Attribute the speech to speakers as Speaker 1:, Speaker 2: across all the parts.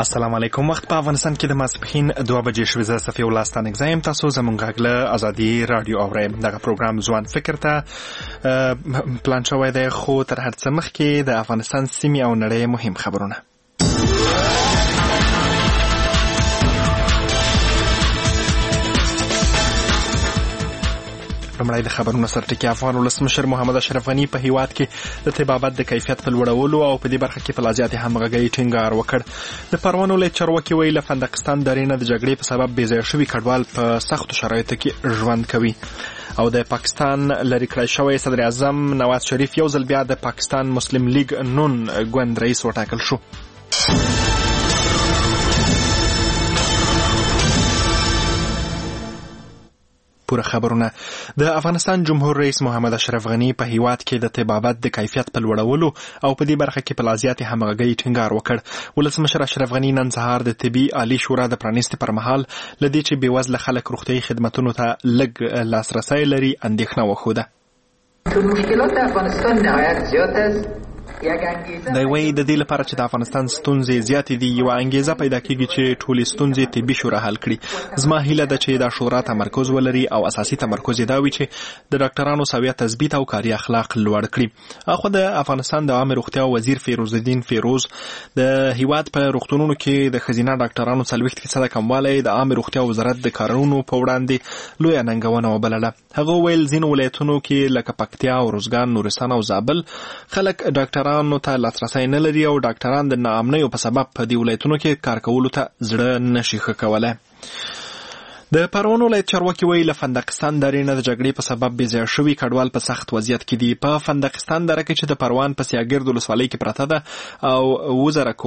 Speaker 1: السلام علیکم. وخت په افغانستان کې د ماسپښین 2 بجې شوې. زه صفي الله ستانک زایم. تاسو زموږ غږ له ازادي رادیو اورئ. دغه پروګرام ځوان فکر ته پلان شوی دی، خو تر هر څه مخکې د افغانستان سیمې او نړۍ مهم خبرونه. لومړی د خبرونو سرټکی. افغان ولسمشر محمد اشرف غني په هیواد کې د طبابت د کیفیت په لوړولو او په دې برخه کې په لا زیاتې همغږۍ ټینګار وکړ. د پروان ولایت چارواکي وایي له فندقستان درې نه د جګړې په سبب بې ځایه شوي کډوال په سختو شرایطو کې ژوند کوي. او د پاکستان لرې کړی شوی صدر اعظم نواز شریف یو ځل بیا د پاکستان مسلم لیگ نون ګوند رئیس وټاکل شو. پوره خبرونه. د افغانستان جمهور رئیس محمد اشرف غني په هیواد کې د طبابت د کیفیت په لوړولو او په دې برخه کې په لا زیاتې همغږۍ ټینګار وکړ. ولسمشر اشرف غني نن سهار د طبي عالی شورا د پرانیستې پر مهال لدې چې بېوزله خلک روغتیايي خدمتونو ته لږ لاسرسی لري اندېښنه وښوده.
Speaker 2: مشکلات افغانستان نهایت زیات است.
Speaker 1: دی وایي د دې لپاره چې د افغانستان ستونزې زیاتې دي یوه انګیزه پیدا کېږي چې ټولې ستونزې طبي شورا حل کړي. زما هیله ده چې دا شورا تمرکز ولري او اساسي تمرکز یې دا وي چې د ډاکټرانو سویه تثبیت او کاري اخلاق لوړ کړي. اخو د افغانستان د عامه روغتیا وزیر فیروز الدین فیروز د هیواد په روغتونونو کې د ښځینه ډاکټرانو 40% کموالی د عامه روغتیا وزارت د کارونو په وړاندې لویه ننګونه وبلله. هغه ویل ځینو ولایتونو کې لکه پکتیا او روزګان، نورستان او زابل خلک ډاکټرانو ته لاسرسی نه لري او ډاکټران د ناامنیو په سبب په دې ولایتونو کې کار کولو ته زړه نشي ښه کولی. د پروان ولایت چارواکي وایي له فندقستان درې نه د جګړې په سبب بې ځایه شوي کډوال په سخت وضعیت کې دي. په فندقستان دره کې چې د پروان په سیاګرد ولسوالۍ کې پرته ده او 1000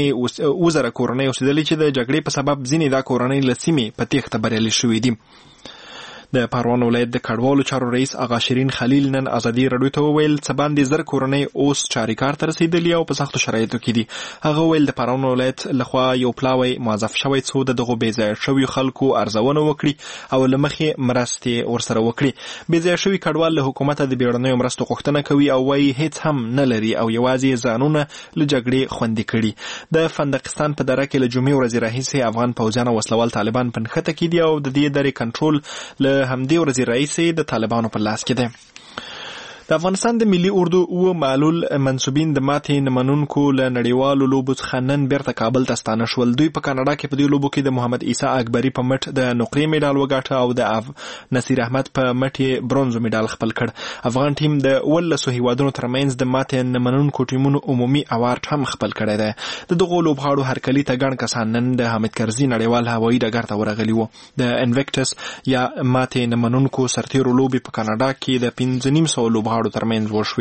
Speaker 1: کورنۍ اوسېدلې چې د جګړې په سبب ځینې دا کورنۍ له سیمې په تېښته بریالي شوي دي. د پروان ولایت د کډوالو چارو رئیس آغا شیرین خلیل نن ازادي راډیو ته وویل څه باندې 1000 کورنۍ اوس چاریکار ته رسېدلي او په سختو شرایطو کې دي. هغه ویل د پروان ولایت لخوا یو پلاوی موظف شوی څو د دغو بې ځایه شویو خلکو ارزونه وکړي او له مخې مرستې ورسره وکړي. بې ځایه شوي کډوال له حکومته د بیړنیو مرستو غوښتنه کوي او وایي هیڅ هم نه لري او یوازې ځانونه له جګړې خوندي کړي. د فندقستان په دره کې له جمعې ورځې راهیسې افغان پوځیان او وسلوال طالبان په نښته کې دي او د دې درې کنټرول له همدې ورځې رئیس د طالبانو په لاس کې دی. د افغانستان د ملي اردو او معلول منسوبین د ماتې نه منونکو له نړیوالو لوبو څخه نن بیرته کابل ته ستانه شول. دوی په کاناډا کې په دې لوبو کې د محمد عیسی اکبري په مټ د نقرې میډال وګاټه او د نصیر احمد په مټ یې برونزو میډال خپل کړ. افغان ټیم د 18 هیوادونو ترمنځ د ماتې نه منونکو ټیمونو عمومي اوارډ هم خپل کړی دی. د دغو لوبغاړو هرکلي ته ګڼ کسان نن د حامد کرزي نړیوال هوایي ډګر ته ورغلي وو. د انویکټس یا ماتې نه منونکو سرتیرو لوبې په کاناډا کې د 1500 لوبغاړو ترمنځ وشوي.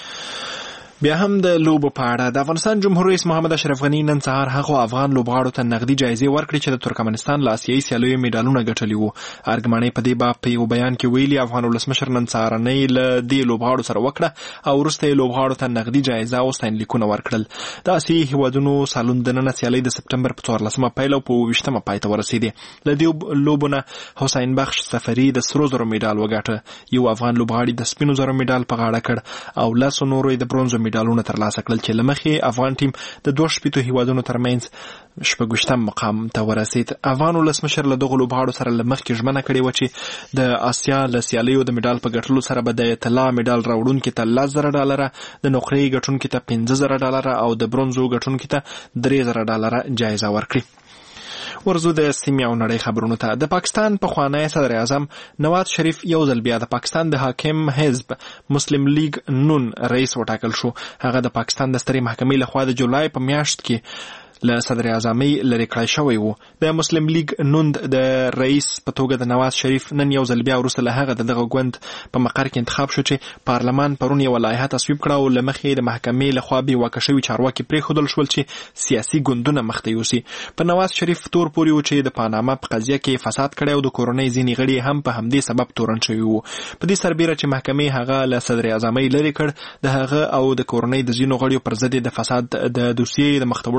Speaker 1: بیا هم د لوبو په اړه د افغانستان جمهور رئیس محمد اشرف غني نن سهار هغو افغان لوبغاړو ته نقدي جایزې ورکړي چې د ترکمنستان له آسیایي سیالیو میډالونه ګټلي وو. ارګمانۍ په دې باب په یو بیان کې ویلي افغان ولسمشر نن سهارنۍ له دې لوبغاړو سره وکړه او وروسته یې لوبغاړو ته نقدي جایزه او ستاینلیکونه ورکړل. د آسیایي هیوادونو سالون دننه سیالۍ د سپټمبر په 14 پیل او په 20 پای ته ورسېدې. له دې لوبو نه حسین بخش سفري د سرو زرو میډال وګاټه. یو افغان لوبغاړي د سپینو زرو میډال په غاړه کړ او 10 نورو د برونزو میډالونه ترلاسه کړل چې له مخې افغان ټیم د 2 هیوادونو ترمنځ 26 مقام ته ورسېد. افغان ولسمشر له دغو لوبغاړو سره له مخکې ژمنه کړې وه چې د آسیا له سیالیو د میډال په ګټلو سره به د طلا میډال راوړونکي ته $10,000، د نقرې ګټونکي ته $15,000 او د برونزو ګټونکي ته $3,000 جایزه ورکړي. ورزو د سیمې او نړۍ خبرونو ته. د پاکستان پخوانی صدر اعظم نواز شریف یو ځل بیا د پاکستان د حاکم حزب مسلم لیگ نون رئیس وټاکل شو. هغه د پاکستان د سترې محکمې لخوا د جولای په میاشت کې له صدر اعظمۍ لرې کړی شوی و. د مسلم لیگ نون د رئیس په توګه د نواز شریف نن یو ځل بیا وروسته له هغه دغه ګوند په مقر کې انتخاب شو چې پارلمان پرون یوه لایحه تصویب کړه او له مخې د محکمې لخوا بې واکه شوي چارواکي پرېښودل شول چې سیاسي ګوندونه مخته یوسي. په نواز شریف تور پورې و چې د پاناما په قضیه کې فساد کړی او د کورنۍ ځینې غړي هم په همدې سبب تورن شوي وو. په دې سربیره چې محکمې هغه له صدر اعظمۍ لرې کړ، د هغه او د کورنۍ د ځینو غړیو پر ضد د فساد د دوسیې د مخته وړلو امر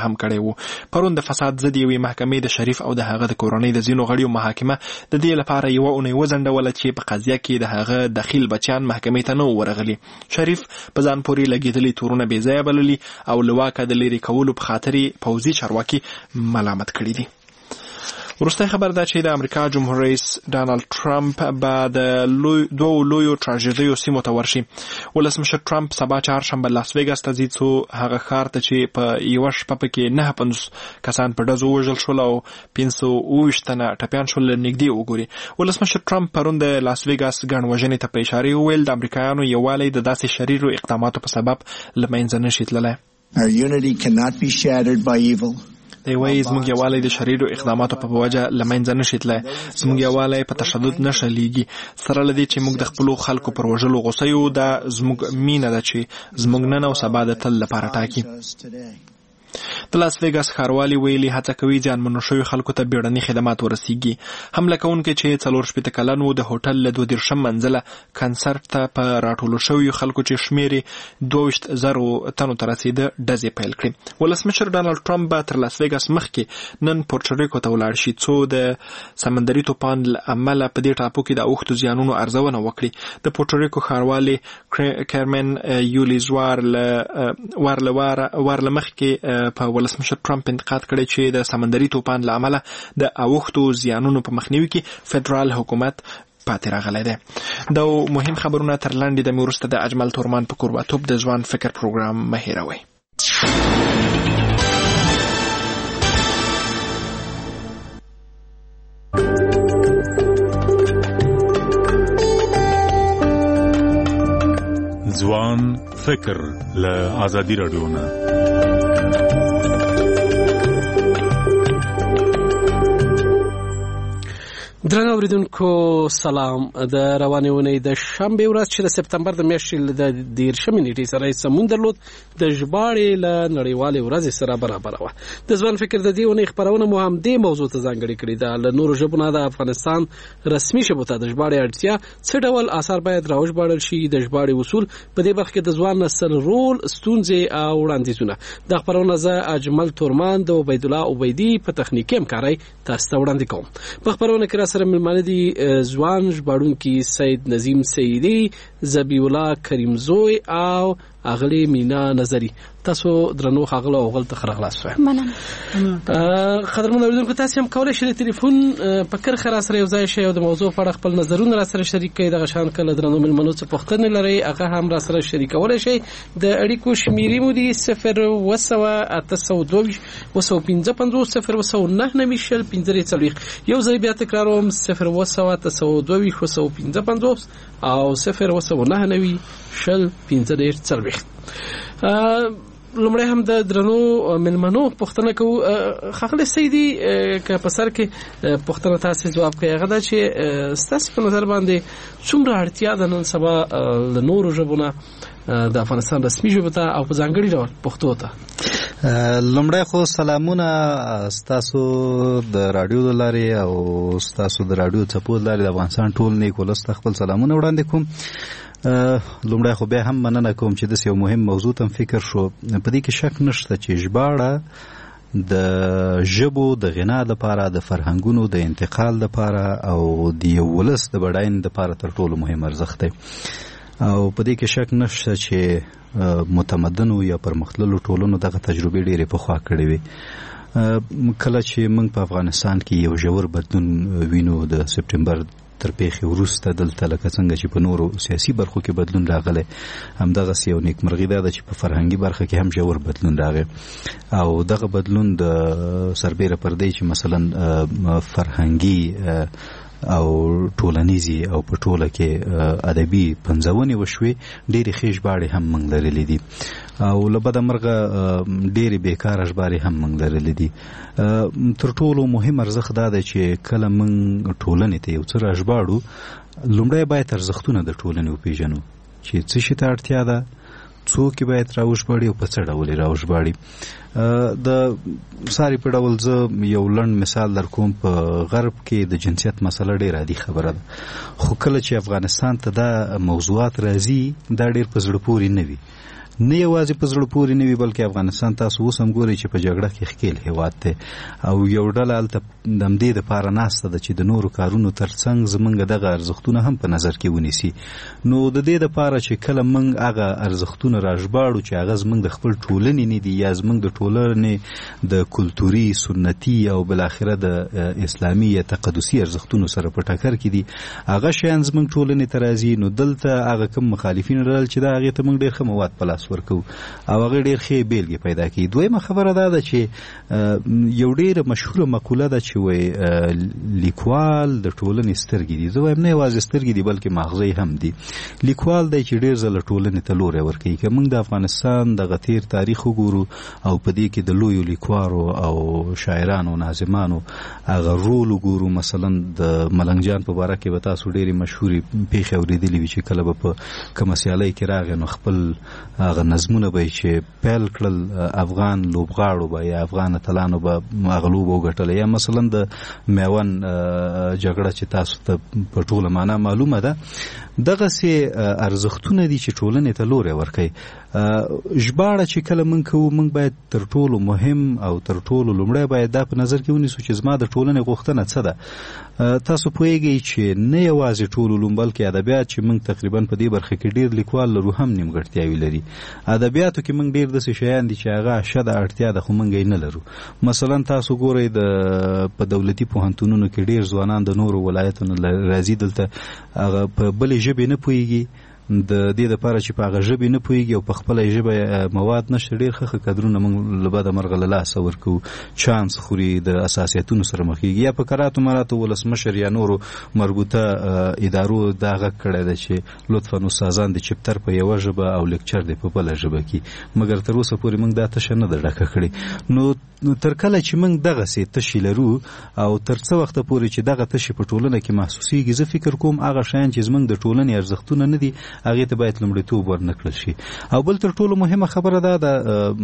Speaker 1: هم کړی وو. پرون د فساد ضد یوې محکمې د شریف او د هغه د کورنۍ د ځینو غړیو محاکمه د دې لپاره یوه اونۍ وځنډوله چې په قضیه کې د هغه دخیل بچیان محکمې ته نه ورغلي. شریف په ځان پورې لګېدلي تورونه بې ځایه بللي او له واکه د لرې کولو په خاطر پوځي چارواکي ملامت کړي دي. وروستی خبر دا چې د امریکا جمهور رئیس ډانلډ ټرمپ به د دوو لویو تراژیدیو سیمو ته ورشي. ولسمشر ټرمپ سبا چهارشنبه لاس ویګاس ته ځي څو هغه ښار ته چې په یوه شپه پکې 59 کسان په ډزو وژل شول او 529 تنه ټپیان شول نږدې وګوري. ولسمشر ټرمپ پرون د لاس ویګاس ګڼ وژنې ته په اشاره وویل د امریکایانو یووالی د داسې شریرو اقداماتو په سبب له منځه نشي تللی.
Speaker 3: Our unity cannot be shattered by evil.
Speaker 1: دی وایي زموږ یووالی د شریرو اقداماتو په وجه له منځه نشي تللی. زموږ یووالی په تشدد نه شلیږي. سره له دې چې موږ د خپلو خلکو پر وژلو غوسه یو، دا زموږ مینه ده چې زموږ نن او سبا د تل لپاره ټاکي. د لاس ویګاس ښاروالي ویلي هڅه کوي زیانمنو شوي خلکو ته بیړني خدمات ورسیږي. حمله کوونکی چې 64 کلن و د هوټل له 22 منزله کنسرت ته په راټولو شویو خلکو چې شمېر 22,000 تنو ته رسیده ډزې پیل کړې. ولسمشر ډانلډ ټرمپ به تر لاس ویګاس مخکې نن پورټریکو ته ولاړ شي څو د سمندري طوفان له امله په دې ټاپو کې د اوښتو زیانونو ارزونه وکړي. د پورټریکو ښاروالي کارمن یولیز وارله مخکې په ولسمشر ټرمپ انتقاد کړی چې د سمندري طوفان له امله د اوښتو زیانونو په مخنیوي کې فدرال حکومت پاتې راغلی دی. دا مهم خبرونه تر لنډې دمې وروسته د اجمل تورمان په کوربه‌توب د ځوان فکر پروګرام مه هېروئ.
Speaker 4: ځوان فکر له آزادي راډیو نه.
Speaker 5: درنو اوریدونکو سلام. د روانې اونۍ د شنبې ورځ چې د سپتمبر د میاشتې د 13 نیټې سره یې سمون درلود د ژباړې له نړیوالې ورځې سره برابره وه. د ځوان فکر د دې اونۍ خپرونه مو هم دې موضوع ته ځانګړې کړې ده. له نورو ژبو نه د افغانستان رسمي ژبو ته د ژباړې اړتیا، څه ډول آثار باید راوژباړل شي، د ژباړې اصول، په دې برخه کې د ځوان نسل رول، ستونزې او وړاندیزونه. د خپرونه زه اجمل تورمان د عبیدالله عبیدي په تخنیکي همکارۍ تاسو ته وړاندې کوم. په خپرونه کې سره ملمانه دي ځوان ژباړونکي سید نظیم سیدی، ذبیح الله کریمزوی او اغلی مینا نظری. تاسو درنو ښاغلو او غلط خرغلاس وای. مننه. قدرمن اوریدونکو تاسو هم کولای شئ ټلیفون په کرخه را سره یو ځای شئ او د موضوع په اړه خپل نظرونه را سره شریک کړئ. دغه شان کله درنو ملمنو څخه پوښتنه لرئ هغه هم را سره شریکولای شئ. د اړیکو شمیرې مو دي 0 855 0 یو ځای بیا تکراروم 0 او 0 لومړی هم د درنو ملمنو پوښتنه کوو. ښاغلی سیدي که په سر کې پوښتنه تاسو جواب کوي هغه دا چې ستاسو په نظر باندې څومره اړتیا ده نن سبا له نورو ژبو نه د افغانستان رسمي ژبو ته او په ځانګړي ډول پښتو ته؟
Speaker 6: لومړی خو سلامونه ستاسو د راډیو د لارې او ستاسو د راډیو څپو د لارې د افغانستان ټول نیک ولس ته خپل سلامونه وړاندې کوم. لومړی خو بیا هم مننه کوم چې داسې یو مهم موضوع ته فکر شو. په دې کې شک نشته چې ژباړه د ژبو د غنا لپاره، د فرهنګونو د انتقال لپاره او د یو ولس د بډاینې لپاره تر ټولو مهم ارزښت دی. او په دې کې شک نشته چې متمدنو یا پرمختللو ټولنو دغه تجربې ډېرې پخوا کړې وي. کله چې موږ په افغانستان کې یو ژور بدلون وینو د سپټمبر تر پیښې وروسته دلته لکه څنګه چې په نورو سیاسي برخو کې بدلون راغلی، همدغسې یو نیکمرغي ده چې په فرهنګي برخه کې هم ژور بدلون راغی. او دغه بدلون د سربیره پر دی چې مثلا فرهنګي او ټولنیزي او په ټوله کې ادبي پنځونې وشوې، ډېرې ښې ژباړې هم موږ لرلې دي او له بده مرغه ډېرې بېکاره ژباړې هم موږ لرلې دي. تر ټولو مهم ارزښت دا دی چې کله موږ ټولنې ته یو څه راژباړو، لومړی باید ارزښتونه د ټولنې وپېژنو چې څه شي ته اړتیا ده، څوک باید راوژباړي او په څه ډول یې راوژباړي. د ساري په ډول زه یو لنډ مثال در کوم. په غرب کې د جنسیت مسله ډېره عادي خبره ده، خو کله چې افغانستان ته دا موضوعات راځي دا ډېر په زړه پورې نه وي. نه یوازې په زړه پورې نه وي بلکې افغانستان تاسو اوس هم ګورئ چې په جګړه کې ښکېل هېواد دی او یو ډله هلته د همدې دپاره ناسته ده چې د نورو کارونو تر څنګ زموږ دغه ارزښتونه هم په نظر کې ونیسي. نو د دې دپاره چې کله موږ هغه ارزښتونه راژباړو چې هغه زموږ د خپل ټولنې نه دي یا زموږ د ټولنې د کلتوري سنتي او بالاخره د اسلامي یا تقدسي ارزښتونو سره په ټکر کې دي هغه شیان زموږ ټولنې ته راځي نو دلته هغه کوم مخالفین رال چې دا هغې ته موږ ډېر ښه مواد په لاس ورکوو او هغه ډېر ښې بېلګې پیدا کوي. دویمه خبره دا ده چې یو ډېره مشهوره مقوله ده چې وایي لیکوال د ټولنې سترګې دي. زه وایم نه یوازې سترګې دي بلکې ماغزه هم دي. لیکوال دی چې ډېر ځله ټولنې ته لوری ورکوي. که موږ د افغانستان دغه تېر تاریخ وګورو او په دې کې د لویو لیکوالو او شاعرانو ناظمانو هغه رول وګورو مثلا د ملنګ جان په باره کې به تاسو ډېرې مشهورې پیښې اورېدلې وي چې کله به په کومه سیالۍ کې راغی نو خپل هغه نظمونه به یې چې پیل کړل افغان لوبغاړو به یا افغان اتلانو به هغه لوبه وګټله یا مثلا د میوند جګړه چې تاسو ته په ټوله معنا معلومه ده. دغسې ارزښتونه دي چې ټولنې ته لوری ورکوي. ژباړه چې کله موږ کوو موږ باید تر ټولو مهم او تر ټولو لومړی باید دا په نظر کې ونیسو چې زما د ټولنې غوښتنه څه ده. تاسو پوهیږئ چې نه یوازې ټول علوم بلکې ادبیات چې موږ تقریبا په دې برخه کې ډېر لیکوال لرو هم نیمګړتیاوې لري. ادبیاتو کې موږ ډېر داسې شیان دي چې هغه شته اړتیا ده خو موږ یې نه لرو. مثلا تاسو ګورئ په دولتي پوهنتونونو کې ډېر ځوانان د نورو ولایتونو راځي دلته هغه په بلې ژبې نه پوهیږي د دې دپاره چې په هغه ژبې نه پوهیږي او په خپله ژبه مواد نشته ډېر ښه کدرونه موږ له بده مرغه له لاسه ورکوو چانس خوري د اساسیتونو سره مخ کېږي یا په کراتو مراتو ولسمشر یا نورو مربوطه ادارو دا غږ کړی ده چې لطفا استادان د چپتر په یوه ژبه او لیکچر دی په بله ژبه کې مګر تر اوسه پورې موږ دا تشه نه ده ډکه کړې. نو تر کله چې موږ دغسې تشې لرو او تر څه وخته پورې چې دغه تشې په ټولنه کې محسوسیږي زه فکر کوم هغه شیان چې زموږ د ټولنې ارزښتونه نه دي هغې ته باید لومړیتوب ورنکړل شي. او بل تر ټولو مهمه خبره ده د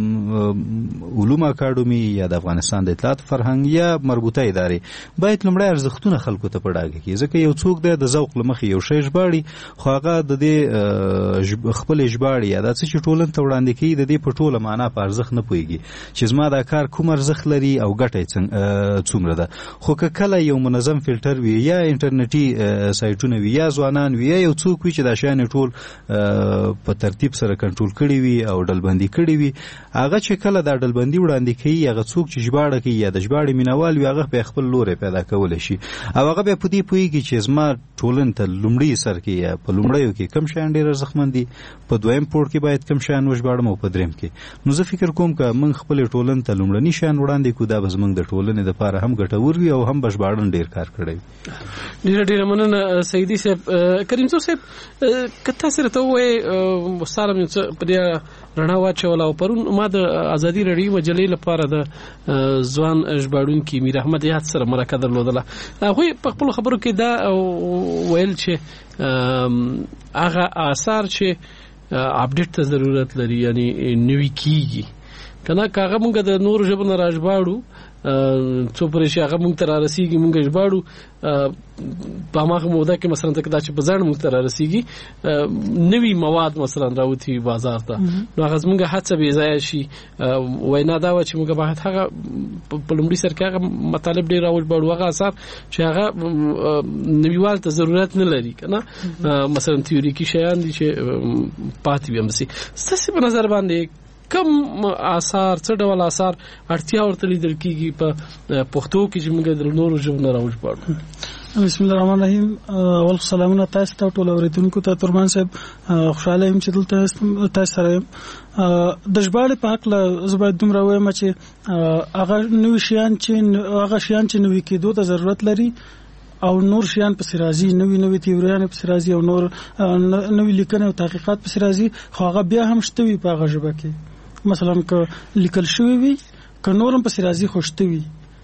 Speaker 6: علوم اکاډمي یا د افغانستان د اطلاعات فرهنګ یا مربوطه ادارې باید لومړی ارزښتونه خلکو ته په ډاګه کړي ځکه یو څوک دی د ذوق له مخې یو شی ژباړي خو هغه د دې خپلې ژباړي یا دا څه چې ټولنې ته وړاندې کوي د دې په ټوله معنا په ارزښت نه پوهېږي چې زما دا کار کوم ارزښت لري او ګټه یې څومره ده. خو که کله یو منظم فلټر وي یا انټرنیټي سایټونه وي یا ځوانان وي یا یو څوک وي چې دا شیان ټول په ترتیب سره کنټرول کړي وي او ډلبندي کړي وي هغه چې کله دا ډلبندي وړاندې کوي هغه څوک چې ژباړه کوي یا د ژباړې مینوال وي هغه په خپل لوری پیدا کولی شي او هغه بیا په دې پوهېږي چې زما ټولنې ته لومړي سر کې یا په لومړیو کې کم شیان ډېر ارزښتمن دي په دویم پوړ کې باید کم شیان وژباړم او په دریم کې. نو زه فکر کوم که موږ خپلې ټولنې ته لومړني شیان وړاندې کړو دا به زموږ د ټولنې دپاره هم ګټور وي او هم به ژباړن ډېر کار کړی وي.
Speaker 5: ډېره مننه سیدي صاحب. کریم صاحب که تاسې راته ووایئ ستا مې څه په دې رڼا واچوله او پرون ما د ازادي راډیو مجلې لپاره د ځوان ژباړونکي میر احمد یاد سره مرکه درلودله. هغوی په خپلو خبرو کې دا ویل چې هغه آثار چې اپډیټ ته ضرورت لري یعنی نوي کیږي کنه که هغه موږ د نورو ژبو نه راژباړو څو پرې چې هغه موږ ته رارسېږي موږ ژباړو په هماغه موده کې مثلا دا چې په ځان موږ ته رارسېږي نوي مواد مثلا راوتي بازار ته نو هغه زموږ هڅه بې ځایه شي. وینا دا وه چې موږ باید هغه په لومړي سر کې هغه مطالب ډېر راوژباړو هغه اثار چې هغه نویوال ته ضرورت نه لري که نه مثلا تیوریکي شیان دي چې پاتې وي همداسې. ستاسې په نظر باندې کم آثار څه ډول آثار اړتیا ورته لیدل کېږي په پښتو کې چې موږ د نورو ژبو نه راوژباړو؟
Speaker 7: بسم الله الرحمن الرحیم. اول سلامونه تاسو ته ټول اوریدونکو ته. ترمان صاحب خوشاله یم چې دلته تاسو سره یم. د ژباړې په حق له زه باید دومره ووایم چې هغه نوي شیان چې نوي کېدو ته ضرورت لري او نور شیان پسې راځي نوي تیوریان پسې راځي او نور نوي لیکنې او تحقیقات پسې راځي خو هغه بیا هم شته وي په هغه ژبه کې مثلا که لیکل شوی وي که نور هم پسې راځي خو شته وي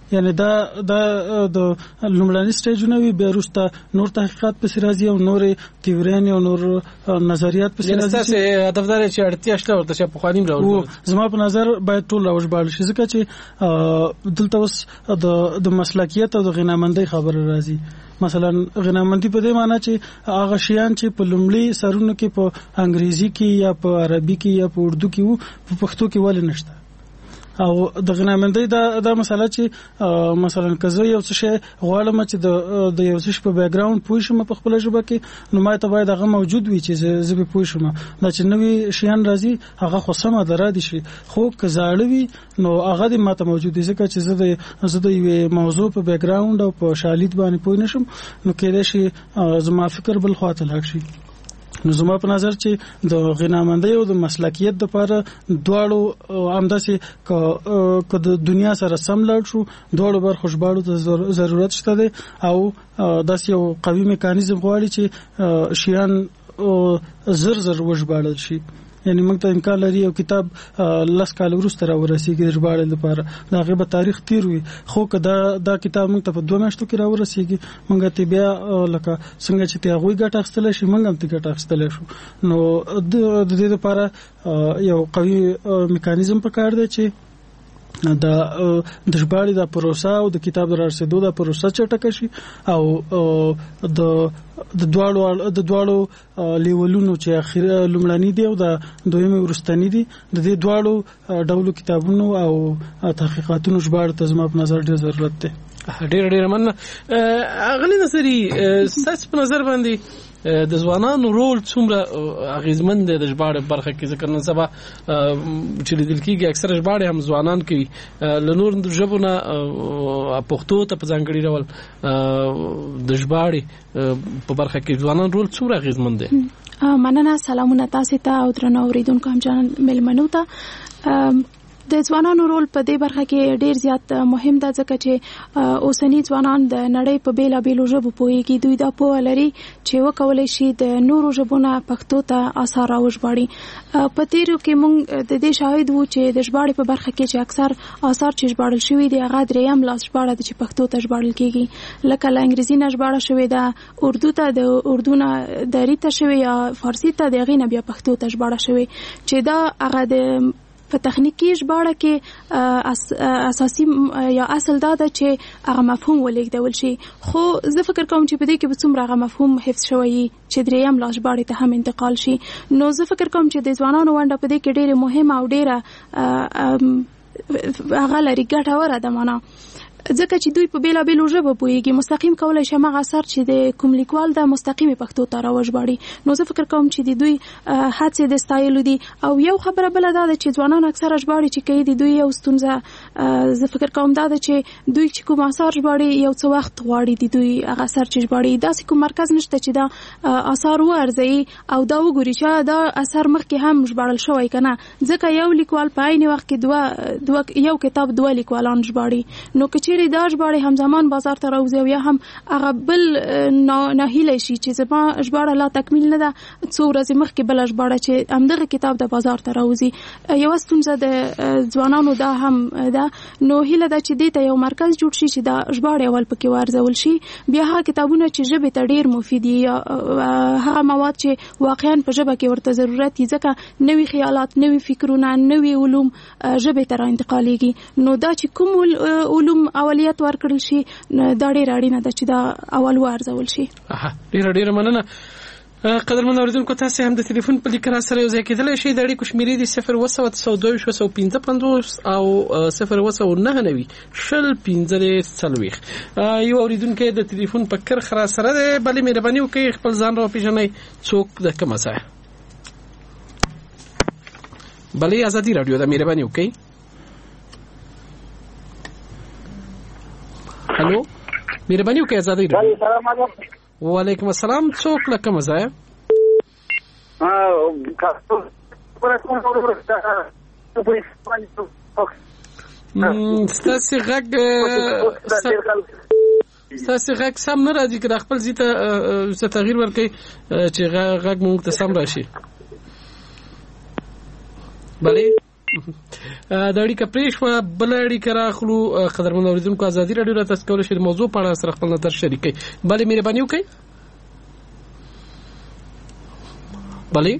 Speaker 7: یعنی دا د لومړني سټیجونه وي، بیا وروسته نور تحقیقات پسې راځي او نور تیوریانې او نور نظریات پسې راځي.
Speaker 5: تاسو هدف دا چې اړتیا شته ورته چې په قانون راوړو. زما
Speaker 7: په نظر باید ټول راوژباړل شي، ځکه چې دلته اوس د مسلکیت او د غنامندۍ خبره راځي. مثلا غنامندي په دې معنی چې هغه شیان چې په لومړي سرونو کې په انګریزي کې یا په عربي کې یا په اردو کې وو، په پښتو کې ولې نشته. او د غنامندۍ دا مسله چې مثلا کزه یو څه شی غواړم چې د یو څه په بیک ګراوند پوه شم په خپل ژبه کې، نو ما ته باید هغه موجود وي چې زه به پوه شم. دا چې نوې شیان راځي هغه خو سمه درا دي شي، خو کزاړه وي نو هغه د ماته موجود دي، ځکه چې زه د یو موضوع په بیک ګراوند او په شالید باندې پوه نشم، نو کېدای شي زما فکر بل خواته لاړ شي. نو زما په نظر چې د غنامندۍ او د مسلکیت لپاره دواړو همداسې که د دنیا سره سم لاړ شو، دواړو برخو ژباړو ته ضرورت شته دی او داسې یو قوي میکانیزم غواړي چې شیان زر وژباړل شي. یعنی موږ ته امکان لري یو کتاب 10 کال وروسته راورسیږي د ژباړې لپاره، دا هغه به تاریخ تیر وي، خو که دا کتاب موږ ته په 2 میاشتو کې راورسیږي، موږ ته بیا لکه څنګه چې ته غوي ګټه اخستل شي، موږ هم ته ګټه اخستل شو. نو د دې لپاره یو قوي میکانیزم پکار دی چې د ژباړې د پروسه او د کتاب د رسیدو د پروسه چټکه شي، او د دواړو لیولونو چې اخر لومړني دی او د دویمه ورستنی دی، د دې دواړو ډولو کتابونو او تحقیقاتونو ژباړې ته زما په نظر ډېر ضرورت دی.
Speaker 5: ډېر مننه. اغلی نصری، ستاسو په نظر باندې د ځوانانو رول څومره اغیزمن دی د ژباړې برخه کې؟ ځکه نن سبا چې لیدل کېږي اکثره ژباړې هم ځوانان کوي، له نور ژبو نه پښتو ته په ځانګړي ډول د ژباړې په برخه کې ځوانان رول څومره اغیزمن دی؟
Speaker 8: مننه. سلامونه تاسو ته او درنو اوریدونکو هم جان ملمنو ته. د ځوانانو رول په دې برخه کې ډیر زیات مهم ده، ځکه چې اوسنی ځوانان د نړۍ په بیلابیلو ژبو پوهیږي، دوی دا پوهه لري چې وکولای شي د نورو ژبونو پښتو ته آثار راوژباړي. په تیرو کې موږ د دې شاهد وو چې د ژباړې په برخه کې چې اکثر آثار چې ژباړل شوي دي هغه دریم لاس ژباړه ده چې پښتو ته ژباړل کیږي، لکه له انګریزي نه ژباړه شوې ده اردو ته، د اردو نه دری ته شوې یا فارسی ته، د هغې نه بیا پښتو ته ژباړه شوې، چې دا هغه د په تخنیکی ژباړه کې اساسي یا اصل دا ده چې هغه مفهوم ولېږدول شي. خو زه فکر کوم چې په دې کې به څومره هغه مفهوم حفظ شوی چې دریم لا ژباړې ته هم انتقال شي. نو زه فکر کوم چې د ځوانانو ونډه په دې کې ډېره مهمه او ډېره هغه لري ګټوره ده، معنا ځکه چې دوی په بیلابیلو ژبو پوهیږي، مستقیم کولای شي هغه اثر چې د کوم لیکوال د مستقیمي پښتو ته راوژباړي. نو زه فکر کوم چې د دوی هڅې د ستایلو دي. او یو خبره بل ده چې ځوانان اکثره ژباړي چې کوي د دوی یو ستونزه زه فکر کوم دا ده چې دوی چې کوم اثر ژباړي یو څه وخت غواړي د دوی هغه اثر چې ژباړي، داسې کوم مرکز نشته چې دا اثر وارزي او دا وګوري چې دا اثر مخکې هم ژباړل شوی کنه، ځکه یو لیکوال په عین وخت کې یو کتاب دوه لیکوالان ژباړي. نو چې دا ژباړې همزمان بازار ته راوځي او یا هم هغه بل ناهیله شي چې زما ژباړه لا تکمیل نه ده، څو ورځې مخکې بل ژباړه چې همدغه کتاب د بازار ته راوځي. یو ستونزه د ځوانانو دا هم ده. نو هیله ده چې دې ته یو مرکز جوړ شي چې دا ژباړې اول پکې وارزول شي، بیا هغه کتابونه چې ژبې ته ډیر مفید دي، هغه مواد چې واقعا په ژبه کې ورته ضرورت دي، ځکه نوي خیالات، نوي فکرونه، نوي علوم ژبې ته را انتقالېږي. نو دا چې کوم علوم اولیت ورکړل شي دا ډېر اړینه ده چې دا اول وارزول شي.
Speaker 5: ډېر مننه. قدرمن اوریدونکو، تاسو هم د ټلیفون په لیک را سره یو ځای کېدلی شئ. د اړیکو شمیرې دي 0292255 او 02990 1540. یو اوریدونکو د ټلیفون په کرخ را سره دی. بلې مهرباني وکړئ خپل ځان را وپېژنئ، څوک د کومه ځایه؟ بلې ازادي راډیو ده، مهرباني وکړئ. هلو، مهرباني وکړئ ازادي راډیو. وعلیکم السلام، څوک له کومه ځایه؟ ستاسې غږ سم نه راځي، که د خپل ځای ته تغییر ورکړئ چې غږ موږ ته سم راشي. بلې د اړیکه پرې شوه بل اړیکه راخلو. قدرمن اوریدونکو ازادي رادیو را تاسو کولای شئ د موضوع په اړه سره خپل نظر شریک کړئ. بله مهرباني وکړئ. بله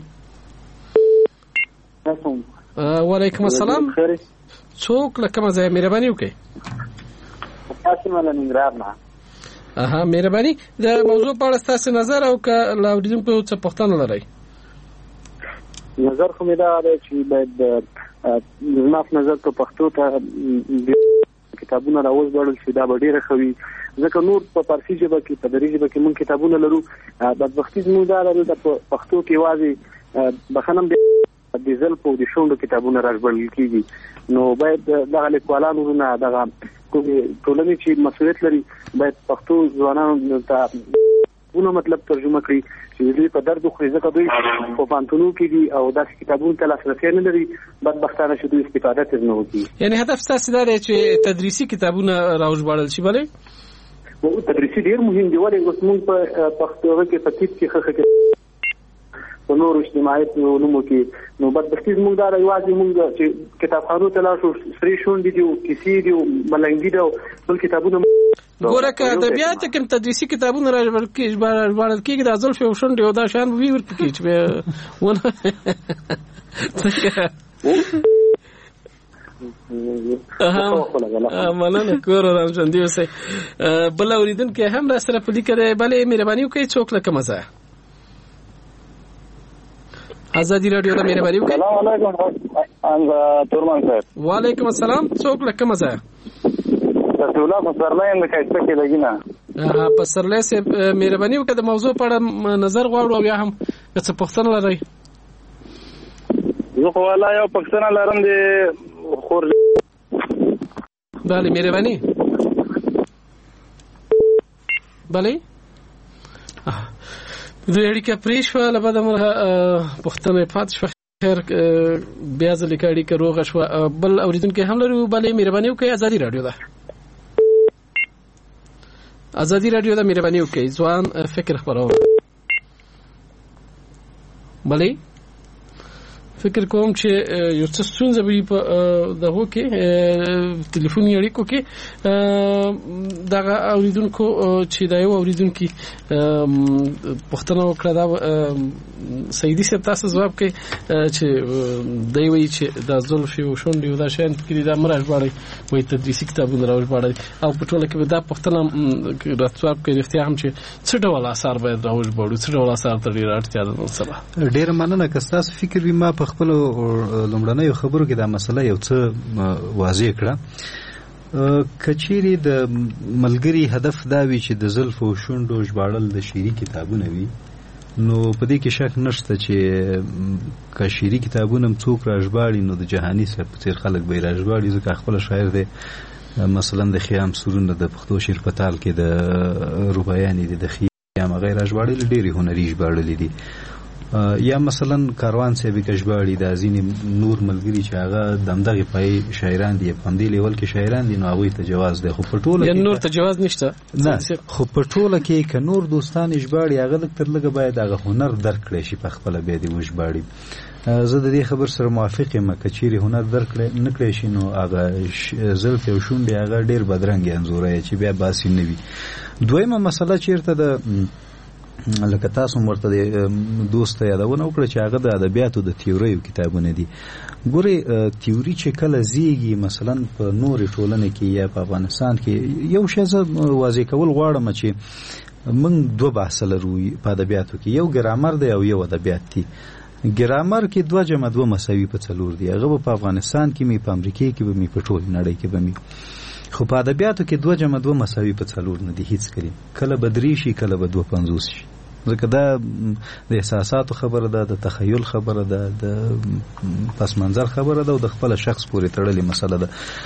Speaker 5: وعلیکم السلام. څوک له کومه ځایه مهرباني وکړئ؟
Speaker 9: قاسم له ننګرهار نه.
Speaker 5: مهرباني د موضوع په اړه ستاسو نظر او که له اوریدونکو څه پوښتنه لرئ؟
Speaker 9: نظر خو مې دا دی چې باید زما په نظر په پښتو ته کتابونه راوژباړل شي، دا به ډېره ښه وي. ځکه نور په فارسي ژبه کې په دري ژبه کې مونږ کتابونه لرو، بدبختي زموږ دا ده دلته په پښتو کې یوازې بخښنه د زلفو او د شونډو کتابونه راژباړل کېږي. نو باید دغه لیکوالانو نه دغه کومې ټولنې چې مسؤلیت لري باید پښتو ځوانانو ته ونه مطلب ترجمه کړي چې دوی په درد خوري، ځکه دوی په پانتونو کې دي او داسې کتابونو ته لاسرسی نه لري. بدبختانه چې دوی استفاده ترې نه وکړي.
Speaker 5: یعنې هدف ستاسې دا دی چې تدریسي کتابونه راوژباړل شي؟ بلې
Speaker 9: تدریسي ډېر مهم دي. ولې اوس موږ په پښتو کې په طب کې ښه په نورو اجتماعي علومو کې نو بدبختي زموږ دا یوازې موږ چې کتابخانو ته لاړ شو سرې شونډې دي او کیسې دي او ملنګي دي او بل کتابونه
Speaker 5: ګوره که ادبیات کې تدریسي کتابونه راژباړل کېږي دا زلفې او شونډې او دا شیان به وي ورته کېږي چې مننه کور ارام ژوندي اوسئ. بل اورېدونکی هم را سره په لیکه دی. بلې مهرباني وکړئ. څوک له کومه ځایه؟ ازادي رادیو ته مهرباني وکړئ.
Speaker 9: السلام علیکم تورمان صاحب.
Speaker 5: وعلیکم السلام. څوک له کومه ځایه؟
Speaker 9: رسول الله پسرلی هم د کاشته کې لګینا.
Speaker 5: پسرلی صاحب مهرباني وکړئ د موضوع په اړه نظر غواړو او یا هم که څه پوښتنه لرئ؟
Speaker 9: زه خو والله یو پوښتنه لرم د خور.
Speaker 5: بله مهرباني. بله دوی اړیکه پرې شوه، له بده مرغه پوښتنه پاتې شوه. خیر بیا ځلې که اړیکه روغه شوه. بل اورېدونکی هم لرو. بلې مهرباني وکړئ. ازادي رادیو ده. ازادي رادیو ده مهرباني وکړئ. ځوان فکر خپرونه. بلې فکر کوم چې یو څه ستونزه به وي په دغو کې تلیفوني اړیکو کې. دغه اورېدونکو چې دا یو اورېدونکي پوښتنه وکړه دا سیدي صاحب تاسو ځواب کوي چې دی وایي چې دا زلفې او شونډې او دا شیان پکې دي دا مه راژباړئ، وایي تدریسي کتابونه راژباړئ. او په ټوله کې به دا پوښتنه راځواب کوي رښتیا هم چې څه ډول آثار باید راوژباړو، څه ډول آثار ته ډېره اړتیا ده. سره
Speaker 6: ډېره مننه. که ستاسو فکر وي ما په خپلو لومړنیو خبرو کې دا مسله یو څه واضح کړه. که چیرې د ملګري هدف دا وي چې د زلفو او شونډو ژباړل د شعري کتابونه وي نو په دې کې شک نشته چې که شعري کتابونه هم څوک راژباړي نو د جهاني صاحب په څېر خلک به یې راژباړي، ځکه خپله شاعر دی. مثلا د خیام سورونه د پښتو شعر په تال کې د رباعیانې دي، د خیام هغه یې راژباړلي، ډېرې هنري ژباړلي دي. یا مثلا کاروان صاحب کې ژباړي، دا ځینې نور ملګري چې هغه دمدغې پای شاعران دي په همدې لیول کې شاعران دي نو هغوی ته جواز دی. خو په ټوله کې
Speaker 5: نور ته جواز نشته
Speaker 6: نه. خو په ټوله کې که نور دوستان ژباړي هغه لږ تر لږه باید هغه هنر درک کړی شي په خپله بیا دې وژباړي. زه د دې خبر سره موافق یم. که چیرې هنر درک نه کړی شي نو هغه زلفې او شونډې هغه ډېر بدرنګې انځوری چې بیا باسي نه وي. دویمه مسله چېرته ده لکه تاسو ورته دوست یادونه وکړه چې هغه د ادبیاتو د تیوریو کتابونه دي. ګورې تیوري چې کله زیږي مثلا په نورې ټولنې کې یا په افغانستان کې یو شی زه واضح کول غواړم چې موږ دوه بحث لرو په ادبیاتو کې، یو ګرامر دی او یو ادبیات دي. ګرامر کې 2 + 2 مساوي په 4 دي. هغه په افغانستان کې می په امریکا کې به می په ټول نړۍ کې به می. خو په ادبیاتو کې 2 + 2 مساوي په 4 نه دي هیڅ کړي. کله به 3 شي کله به 2.50 شي. ځکه دا د احساساتو خبره ده، د تخیل خبره ده، د پس منظر خبره ده او د خپل شخص پورې تړلې مسله ده.